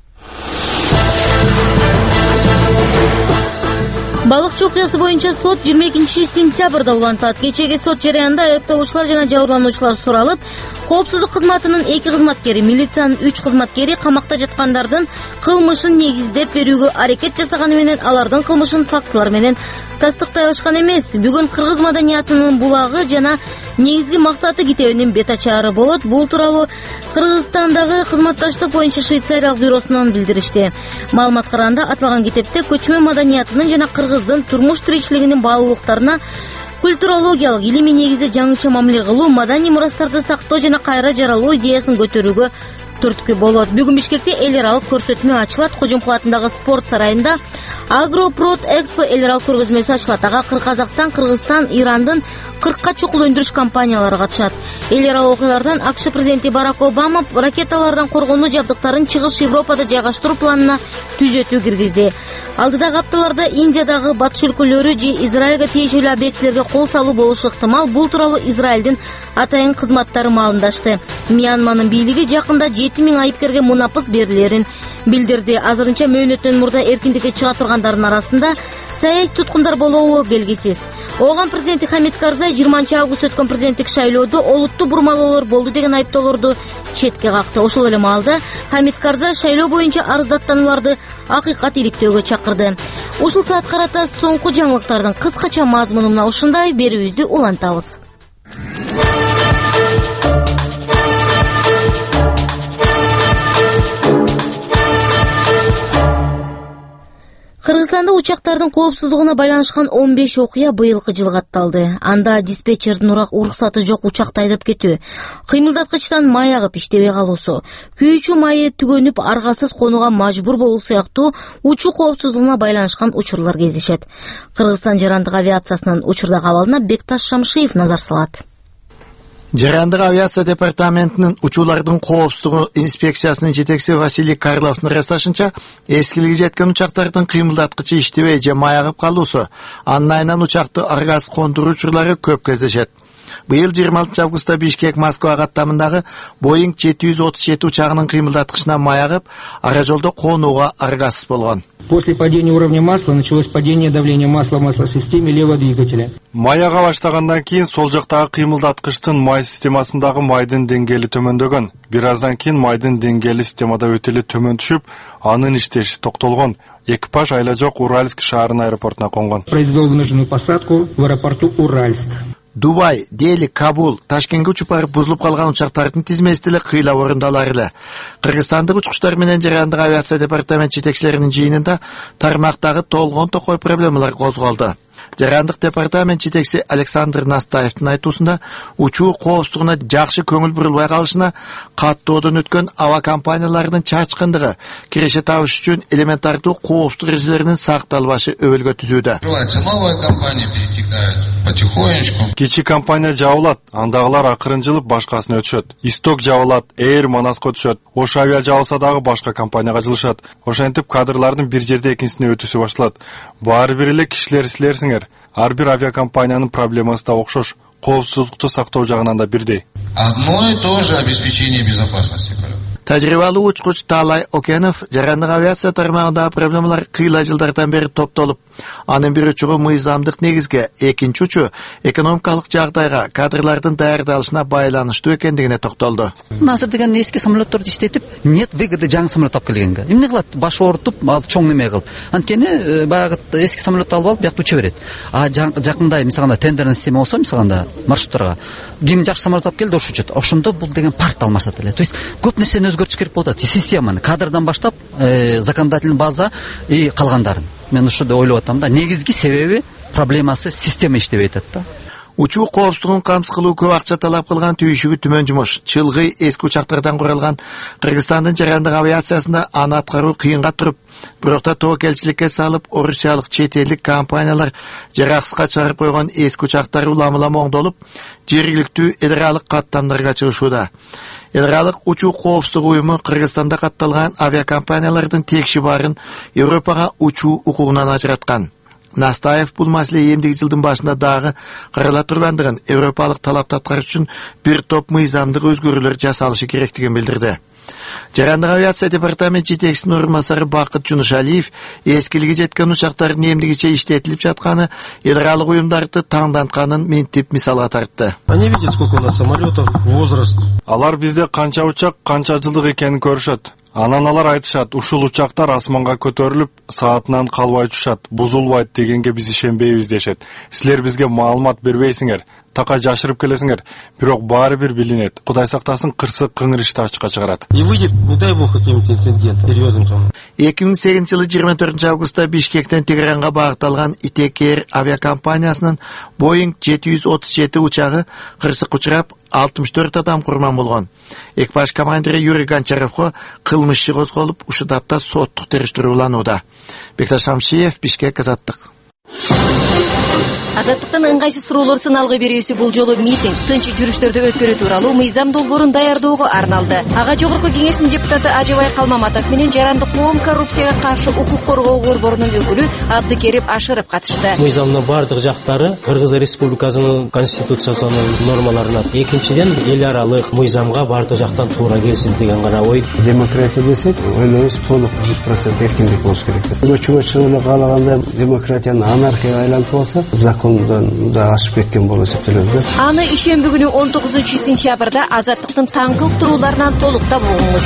Балыкчы окуясы боюнча сот 22 сентябрда улантат. Кечеги сот жараянда айыпталуучулар жана жабырлануучулар суралып, коопсуздук кызматынын 2 кызматкери, милициянын 3 кызматкери камакта жаткандардын кылмышын негиздеп берүүгө аракет жасаганы менен алардын кылмышын фактылар менен тастыктай алышкан эмес. Бүгүн кыргыз маданиятынын булагы жана негизги максаты китебинин бет ачаары болот. Бул тууралуу Кыргызстандагы кызматташтык боюнча Швейцариялык бюросунан билдиришти. Маалымат караганда аталган китепте көчмө маданиятынын жана кыргыздын турмуш тиричилигинин баалуулуктарына культурологиялык илимий негизде жаңыча мамиле кылуу, маданий мурастарды сактоо жана кайра жаралуу идеясын көтөрүүгө түрткү болот. Бүгүн Бишкекте эл аралык көрсөтмө ачылат. Кожомкул атындагы спорт сарайында Агропрод Экспо эл аралык көргөзмөсү ачылат. Ага Казакстан, Кыргызстан, Ирандын 40ка чукул өндүрүш компаниялары катышат. Эл аралык окуялардан АКШ президенти Барак Обама ракеталардан коргонуу жабдыктарын Чыгыш Европада жайгаштыруу планына түзөтүү киргизди. Алдыдагы апталарда Индиядагы батыш өлкөлөрү же Израилге тиешелүү объектилерге кол салуу болушу ыктымал. Бул тууралуу Израилдин атайын кызматтары маалымдашты. Мьянманын бийлиги жакында 7000 айыпкерге мунапыс берилерин билдирди. Азырынча мөөнөттөн мурда эркиндикке чыга тургандардын арасында саясий туткундар болобу белгисиз. Ооган президенти Хамид Карзай 20 август өткөн президенттик шайлоодо олуттуу бурмалоолор болду деген айыптоолорду четке какты. Ошол эле маалда Хамид Карзай шайлоо боюнча арыздаттанууларды акыйкат иликтөөгө чакырды. Ушул саат карата соңку жаңылыктардын кыскача мазмунуна ушундай берүүбүздү улантабыз. Кыргызстанда учактардын коопсуздугуна байланышкан 15 окуя быйылкы жылга атталды. Анда диспетчердин уруксаты жок учакты айдап кетүү, кыймылдаткычтан май агып иштебей калуусу, күйүүчү майы түгөнүп аргасыз конууга мажбур болуу сыяктуу учуу коопсуздугуна байланышкан учурлар кездешет. Кыргызстан жарандык авиациясынын учурдагы абалына Бекташ Шамшиев назар салат. Жарандык авиация департаментинин учуулардын коопсуздугу инспекциясынын жетекчиси Василий Карловдун ырасташынча, эскилиги жеткен учактардын кыймылдаткычы иштебей же май агып калуусу, анын айынан учакты аргасыз кондуруу учурлары көп кездешет. Быйыл 26 августта Бишкек Москва каттамындагы Boeing 737 учагынын кыймылдаткычына май агып, ара жолдо конууга аргасыз болгон. После падения уровня масла началось падение давления масла в маслосистеме левого двигателя. Май ага баштагандан кийин сол жактагы кыймылдаткычтын май системасындагы майдын деңгээли төмөндөгөн. Бир аздан кийин майдын деңгээли системада өтө эле төмөн түшүп, анын иштеши токтолгон. Экипаж айла жок Уральск шаарынын аэропортуна конгон. Произвел вынужденную посадку в аэропорту Уральск. Дубай, Дели, Кабул, Ташкентке учуп барып бузулуп калган учактардын тизмеси деле кыйла орундалар эле. Кыргызстандык учкучтар менен жарандык авиация департамент жетекчилеринин жыйынында тармактагы толгон токой проблемалар козголду. Жарандык департамент жетекчиси Александр Настаевдин айтуусунда, учуу коопсуздугуна жакшы көңүл бурулбай калышына каттоодон өткөн аба компанияларынын чачкындыгы, киреше табыш үчүн элементардуу коопсуздук эрежелеринин сакталбашы өбөлгө түзүүдө. Кичи компания жабылат, андагылар акырын жылып башкасына өтүшөт. Исток жабылат, Эйр Манаска өтүшөт. Ош авиа жабылса дагы башка компанияга жылышат. Ошентип кадрлардын бир жерде экинчисине өтүүсү башталат. Баары бир эле кишилер силерсиңер. Ар бир авиакомпаниянын проблемасы да окшош. Коопсуздукту сактоо жагынан да бирдей. Одно и то же обеспечение безопасности. Тажрыйбалуу учкуч Таалай Окенов жарандык авиация тармагындагы проблемалар кыйла жылдардан бери топтолуп, анын бир учугу мыйзамдык негизге, экинчи учу экономикалык жагдайга, кадрлардын даярдалышына байланыштуу экендигине токтолду. Азыр деген эски самолетторду иштетип, нет выгоды жаңы самолет алып келгенге. Эмне кылат? Баш оорутуп, ал чоң неме кылып. Анткени баягы эски самолетти алып алып бияктан уча берет. А жакында мисалга тендерный система болсо, мисалга маршруттарга ким жакшы самолет алып келди, ошо учат. Ошондо бул деген парт алмашат эле. То есть көп нерсени өзгөртүш керек болот. Системаны, кадрдан баштап, законодательный база и калгандарын. Мен ошондой ойлоп атам да. Негизги себеби проблемасы система иштебей атат да. Учуу коопсуздугун камсыз кылуу көп акча талап кылган түйшүгү түмөн жумуш. Чылгый эски учактардан куралган Кыргызстандын жарандык авиациясында аны аткаруу кыйынга туруп, бирок да тобокелчиликке салып, орусиялык чет элдик компаниялар жараксызга чыгарып койгон эски учактар улам-улам оңдолуп, жергиликтүү эл аралык каттамдарга чыгышууда. Эл аралык учуу коопсуздук уюму Кыргызстанда катталган авиакомпаниялардын текши барын Европага учуу укугунан ажыраткан. Настаев бул маселе эмдиги жылдын башында дагы карала тургандыгын, европалык талапты аткарыш үчүн бир топ мыйзамдык өзгөрүүлөр жасалышы керектигин билдирди. Жарандык авиация департамент жетекчисинин орун басары Бакыт Жунушалиев эскилиги жеткен учактардын эмдигиче иштетилип жатканы эл аралык уюмдарды таңдантканын ментип мисалга тартты. Они видят, сколько у нас самолетов, возраст. Алар бизде канча учак, канча жылдык экенин көрүшөт. Анан алар айтышат, ушул учактар асманга көтөрүлүп, саатынан калбай учушат, бузулбайт дегенге биз ишенбейбиз дешет. Силер бизге маалымат бербейсиңер, така жашырып келесиңер, бирок баары бир билинет. Кудай сактасын, кырсык кыңыр ишти ачыкка чыгарат. И выйдет, не дай бог, каким-то инцидентом, серьезным там. 2008 жылы 24 августта Бишкектен Тегеранга багытталган Итекер авиакомпаниясынын Boeing 737 учагы кырсык учурап, 64 адам курман болгон. Экипаж командиры Юрий Гончаровго кылмыш иши козголуп, ушул тапта соттук териштирүү уланууда. Бекташ Шамшиев, Бишкек, Азаттык. Азаттыктын ыңгайсыз суроолор сыналгы берүүсү бул жолу митинг, тынч жүрүштөрдү өткөрүү тууралуу мыйзам долбоорун даярдоого арналды. Ага Жогорку Кеңештин депутаты Ажыбай Калмаматов менен Жарандык коом коррупцияга каршы укук коргоо борборунун өкүлү Абдыкерим Ашыров катышты. Мыйзамдын бардык жактары Кыргыз Республикасынын конституциясынын нормаларына, экинчиден эл аралык мыйзамга бардык жактан туура келсин деген гана ой. Демократия десек, ойлойбуз толук 100% эркиндик болуш керек. Көчөгө чыгып каалаганда демократиянын анархияга айланып калса, закондон да ашып кеткен болуп эсептелет. Аны ишемби күнү 19-сентябрда Азаттыктын таңкы уктурууларынан толуктап угуңуз.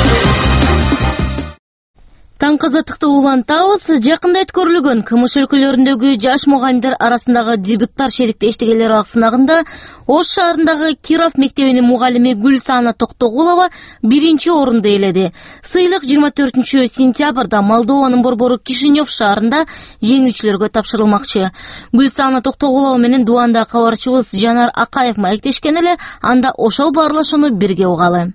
Таңкы Азаттыкты улантабыз. Жакында өткөрүлгөн КМШ өлкөлөрүндөгү жаш мугалимдер арасындагы дебюттар шериктештигилер сынагында Ош шаарындагы Киров мектебинин мугалими Гүлсана Токтогулова 1-орунду ээледи. Сыйлык 24 сентябрда Молдованын борбору Кишинев шаарында жеңүүчүлөргө тапшырылмакчы. Гүлсана Токтогулова менен Дуанда кабарчыбыз Жанар Акаев маектешкен эле, анда ошол баарлашууну бирге угалы.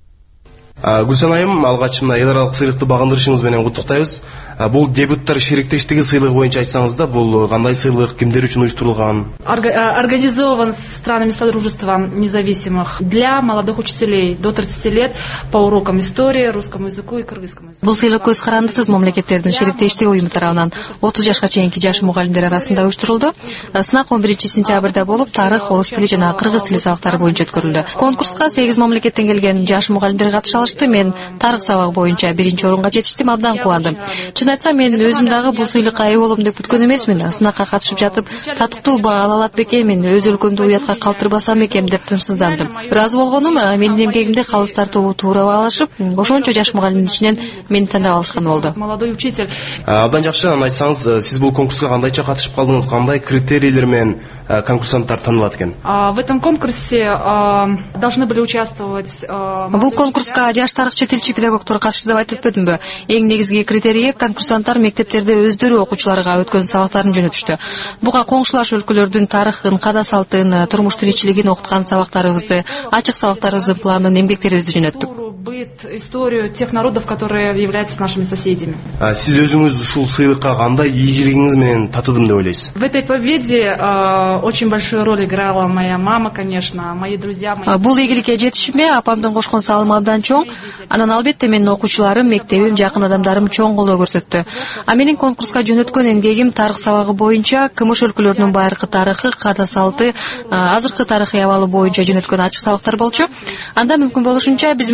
Гүлсана айым, алгач мына эл аралык сыйлыкты багындырышыңыз менен куттуктайбыз. Бул дебюттар шериктештиги сыйлыгы боюнча айтсаңыз да, бул кандай сыйлык, кимдер үчүн уюштурулган? Организован странами Содружества независимых для молодых учителей до 30 лет по урокам истории, русскому языку и кыргызскому языку. Бул сыйлык көз карандысыз мамлекеттердин шериктештиги уюму тарабынан 30 жашка чейинки жаш мугалимдер арасында уюштурулду. Сынак 11 сентябрда болуп, тарых, орус тили жана кыргыз тили сабактары боюнча өткөрүлдү. Конкурска 8 мамлекеттен келген жаш мугалимдер катыша алышты. Мен тарых сабагы боюнча 1-орунга жетиштим, абдан кубандым. Чын айтсам, мен өзүм дагы бул сыйлыкка ээ болом деп күткөн эмесмин. Сынакка катышып жатып, татыктуу баа ала алат бекемин, өз өлкөмдү уятка калтырбасам экен деп тынчсыздандым. Ыраазы болгонум, менин эмгегимди калыс тартуу туура баалашып, ошончо жаш мугалимдин ичинен мени тандап алышкан болду. Молодой учитель. Абдан жакшы, айтсаңыз, сиз бул конкурска кандайча катышып калдыңыз, кандай критерийлер менен конкурсанттар танылат экен? В этом конкурсе должны были участвовать. Бул конкурска жаш тарыхчы, тилчи, педагогдор катышты деп айтып өтпөдүмбү? Эң негизги критерий конкурсанттар мектептерде өздөрү окуучуларга өткөн сабактарын жөнөтүштү. Буга коңшулаш өлкөлөрдүн тарыхын, када салтын, турмуш тиричилигин окуткан сабактарыбызды, ачык сабактарыбыздын планын, эмгектерибизди жөнөттүк. Быт, историю тех народов, которые являются нашими соседями. Сиз өзүңүз ушул сыйлыкка кандай ийгилигиңиз менен татыдым деп ойлойсуз? В этой победе очень большую роль играла моя мама, конечно, мои друзья. Бул ийгиликке жетишиме апамдын кошкон салымы абдан чоң. Анан албетте менин окуучуларым, мектебим, жакын адамдарым чоң колдоо көрсөттү. А менин конкурска жөнөткөн эмгегим тарых сабагы боюнча КМШ өлкөлөрүнүн байыркы тарыхы, када салты, азыркы тарыхый абалы боюнча жөнөткөн ачык сабактар болчу. Анда мүмкүн болушунча биз менен эки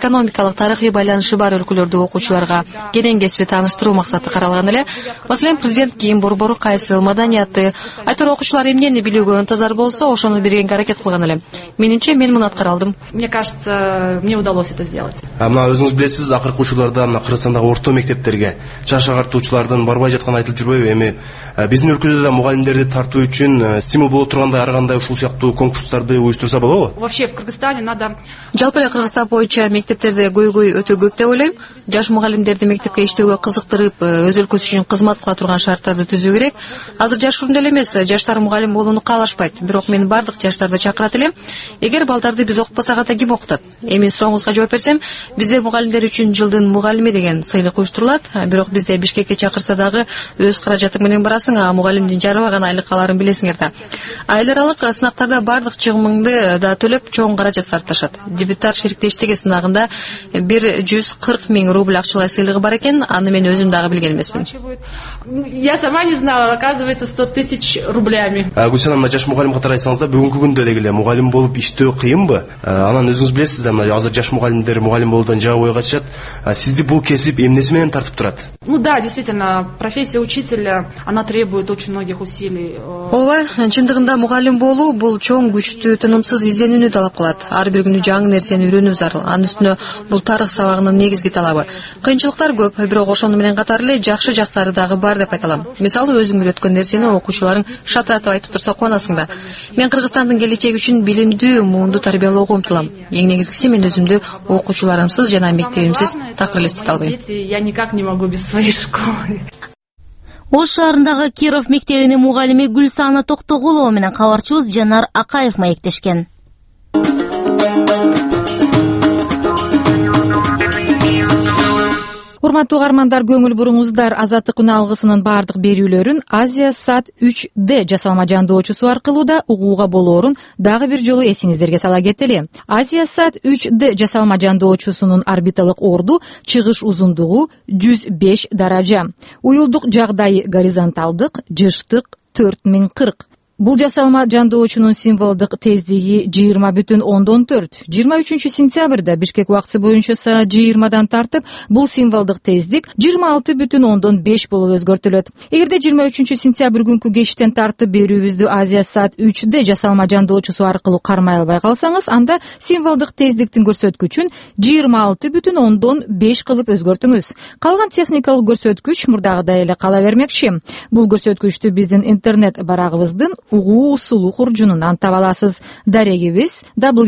экономикалык, тарыхый байланышы бар өлкөлөрдө окуучуларга кенен кесири тааныштыруу максаты каралган эле. Маселен, президент кийин борбору кайсыл, маданияты, айтор окуучулар эмнени билүүгө ынтазар болсо, ошону бергенге аракет кылган элем. Менимче, мен муну аткара алдым. Мне кажется, мне удалось это сделать. Мына өзүңүз билесиз, акыркы учурларда мына Кыргызстандагы орто мектептерге жаш агартуучулардын барбай жатканы айтылып жүрбөйбү? Эми биздин өлкөдө да мугалимдерди тартуу үчүн стимул боло тургандай ар кандай ушул сыяктуу конкурстарды уюштурса болобу? Вообще в Кыргызстане надо... Жалпы эле Кыргызстан боюнча мектептерде көйгөй өтө көп деп ойлойм. Жаш мугалимдерди мектепке иштөөгө кызыктырып, өз өлкөсү үчүн кызмат кыла турган шарттарды түзүү керек. Азыр жаш урун эле эмес, жаштар мугалим болууну каалашпайт. Бирок мен бардык жаштарды чакырат элем. Эгер балдарды биз окутпасак, ата ким окутат? Эми сурооңузга жооп берсем, бизде мугалимдер үчүн жылдын мугалими деген сыйлык уюштурулат. Бирок бизде Бишкекке чакырса дагы өз каражатың менен барасың, а мугалимдин жарыбаган айлык аларын билесиңер да. Эл аралык сынактарда бардык чыгымыңды да төлөп, чоң каражат сарпташат. Дебюттар шериктештиги сынагында 140 000 рубль акчалай сыйлыгы бар экен, аны мен өзүм дагы билген эмесмин. Я сама не знала, оказывается, 100 000 рублями. Гүлсен, мына жаш мугалим катары айтсаңыз да, бүгүнкү күндө дегеле мугалим болуп иштөө кыйынбы? Анан өзүңүз билесиз да, мына азыр жаш мугалимдер мугалим болуудан жагы ой качышат. Сизди бул кесип эмнеси менен тартып турат? Ну да, действительно, профессия учителя, она требует очень многих усилий. Ооба, чындыгында мугалим болуу бул чоң күчтүү, тынымсыз изденүүнү талап кылат. Ар бир күнү жаңы нерсени үйрөнүү зарыл. Анын үстүнө бул тарых сабагынын негизги талабы. Кыйынчылыктар көп, бирок ошону менен катар эле жакшы жактары дагы бар деп айталам. Мисалы, өзүң үйрөткөн нерсени окуучуларың шатыратып айтып турса кубанасың да. Мен Кыргызстандын келечеги үчүн билимдүү, муунду тарбиялоого умтулам. Эң негизгиси, мен өзүмдү окуучуларымсыз жана мектебимсиз такыр элестете албайм. Я никак не могу без своей школы. Ош шаарындагы Киров мектебинин мугалими Гүлсана Токтогулова менен кабарчыбыз Жанар Акаев маектешкен. Урматтуу угармандар, көңүл буруңуздар. Азаттык күнү алгысынын бардык берүүлөрүн Азия Сат 3D жасалма жандоочусу аркылуу да угууга болоорун дагы бир жолу эсиңиздерге сала кетели. Азия Сат 3D жасалма жандоочусунун орбиталык орду чыгыш узундугу 105 даража. Уюлдук жагдайы горизонталдык, жыштык 4040. Бул жасалма жандоочунун символдук тездиги 20,4. 23 сентябрда Бишкек убактысы боюнча саат 20-дан тартып, бул символдук тездик 26,5 болуп өзгөртүлөт. Эгерде 23 сентябрь күнкү кештен тартып берүүбүздү Азия Сат 3D жасалма жандоочусу аркылуу кармай албай калсаңыз, анда символдук тездиктин көрсөткүчүн 26,5 кылып өзгөртүңүз. Калган техникалык көрсөткүч мурдагыдай эле кала бермекчи. Бул көрсөткүчтү биздин интернет барагыбыздын угуу усулу куржунунан таба аласыз. Дарегибиз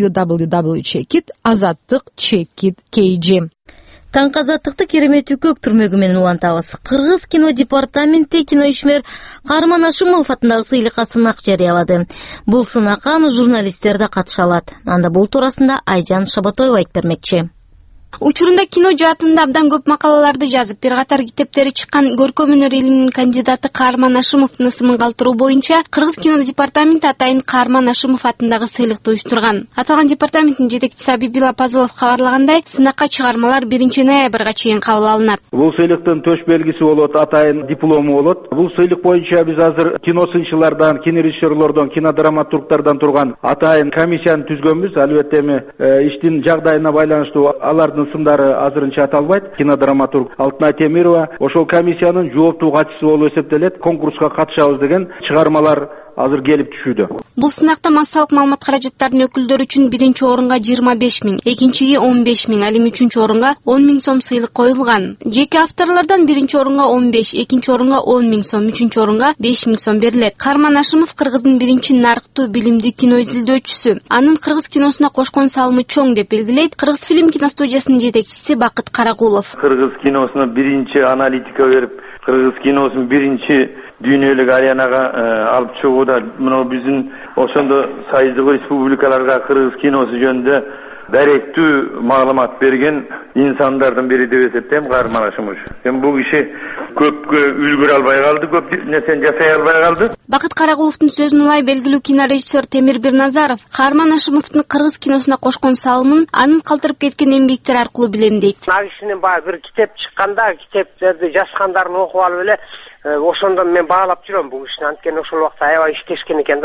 www.azattik.kg. Таң азаттыкты кереметтүү көк түрмөгү менен улантабыз. Кыргыз кино департаменти киноишмер Карман Ашымов атындагы сыйлыкка сынак жарыялады. Бул сынакка журналисттер да катыша алат. Анда бул туурасында Айжан Шабатоева айтып бермекчи. Учурунда кино жаатында абдан көп макалаларды жазып, бир катар китептери чыккан көркөм өнөр илиминин кандидаты Карман Ашымовдун ысымын калтыруу боюнча Кыргыз кино департаменти атайын Карман Ашымов атындагы сыйлыкты уюштурган. Аталган департаменттин жетекчиси Абибила Пазылов кабарлагандай, сынакка чыгармалар 1-ноябрга чейин кабыл алынат. Бул сыйлыктын төш белгиси болот, атайын диплому болот. Бул сыйлык боюнча биз азыр кино сынчылардан, кинорежиссерлордон, кинодраматургдардан турган атайын комиссияны түзгөнбүз. Албетте иштин жагдайына байланыштуу алардын сымдары азырынча аталбайт. Кинодраматург Алтынай Темирова ошол комиссиянын жооптуу катчысы болуп эсептелет. Конкурска катышабыз деген чыгармалар азыр келип түшүүдө. Бул сынакта массалык маалымат каражаттарынын өкүлдөрү үчүн 1-орунга 25 000, экинчиге 15 000, ал эми 3-орунга 10 000 сом сыйлык коюлган. Жеке авторлордон 1-орунга 15, экинчи орунга 10 000 сом, 3-орунга 5 000 сом берилет. Карман Ашымов Кыргыздын биринчи нарыктуу билимдүү кино изилдөөчүсү. Анын кыргыз киносуна кошкон салымы чоң деп белгилейт Кыргыз фильм киностудиясынын жетекчиси Бакыт Карагулов. Кыргыз киносуна биринчи аналитика берип, кыргыз киносун биринчи дүйнөлүк аянага алып чыгууда мына биздин ошондо сайыздык республикаларга кыргыз киносу жөнүндө даректүү маалымат берген инсандардын бири деп эсептейм Карман Ашымов. Бул киши көпкө үлгүрө албай калды, көп нерсени жасай албай калды. Бакыт Карагуловдун сөзүн улай белгилүү кинорежиссер Темир Бирназаров Карман Ашымовдун кыргыз киносуна кошкон салымын анын калтырып кеткен эмгектери аркылуу билем дейт. Ал кишинин баягы бир китеп чыкканда, китептерди жазгандарын окуп алып эле ошондон мен баалап жүрөм бул кишини, анткени ошол убакта аябай иштешкен экен да.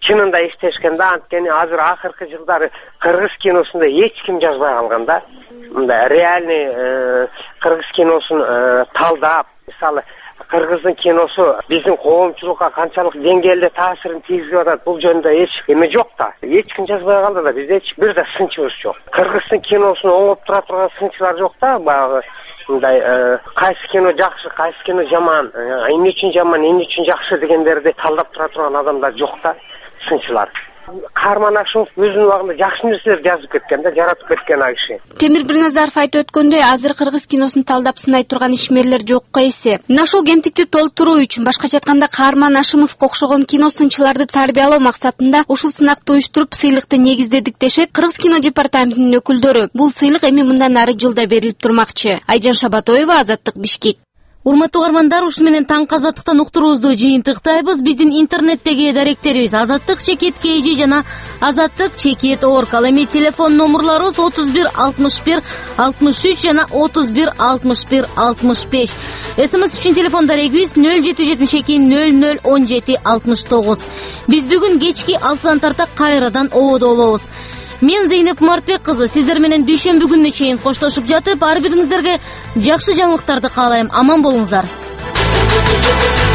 чынында эстешкен да. Анткени азыр акыркы жылдары кыргыз киносунда эч ким жазбай калган да. Мындай реальный кыргыз киносун талдап, мисалы кыргыздын киносу биздин коомчулукка канчалык деңгээлде таасирин тийгизип атат, бул жөнүндө эч эме жок да. Эч ким жазбай калды да. Бизде эч бир да сынчыбыз жок. Кыргыздын киносун оңоп тура турган сынчылар жок да. Баягы мындай кайсы кино жакшы, кайсы кино жаман, эмне үчүн жаман, эмне үчүн жакшы дегендерди талдап тура турган адамдар жок да, сынчылар. Каарман Ашимов өзүнүн убагында жакшы нерселер жазып кеткен да, жаратып кеткен ал киши. Темир Бирназаров айтып өткөндөй, азыр кыргыз киносун талдап сынай турган ишмерлер жокко эсе. Мына ошол кемтикти толтуруу үчүн, башкача айтканда, Каарман Ашимовго окшогон кино сынчыларды тарбиялоо максатында ушул сынакты уюштуруп, сыйлыкты негиздедик дешет Кыргыз кино департаментинин өкүлдөрү. Бул сыйлык эми мындан ары жылда берилип турмакчы. Айжан Шабатоева, Азаттык, Бишкек. Урматтуу угармандар, ушу менен таңкы азаттыктан уктуруубузду жыйынтыктайбыз. Биздин интернеттеги даректерибиз Азаттык чекит KG жана Азаттык чекит org. Ал эми телефон номерлорубуз 31 61 63 жана 31 61 65. СМС үчүн телефон дарегибиз 0772 00 17 69. Биз бүгүн кечки 6-дан тарта кайрадан ободо болобуз. Мен Зейнеп Мартбек кызы сиздер менен дүйшөмбү күнүнө чейин коштошуп жатып, ар бириңиздерге жакшы жаңылыктарды каалайм. Аман болуңуздар.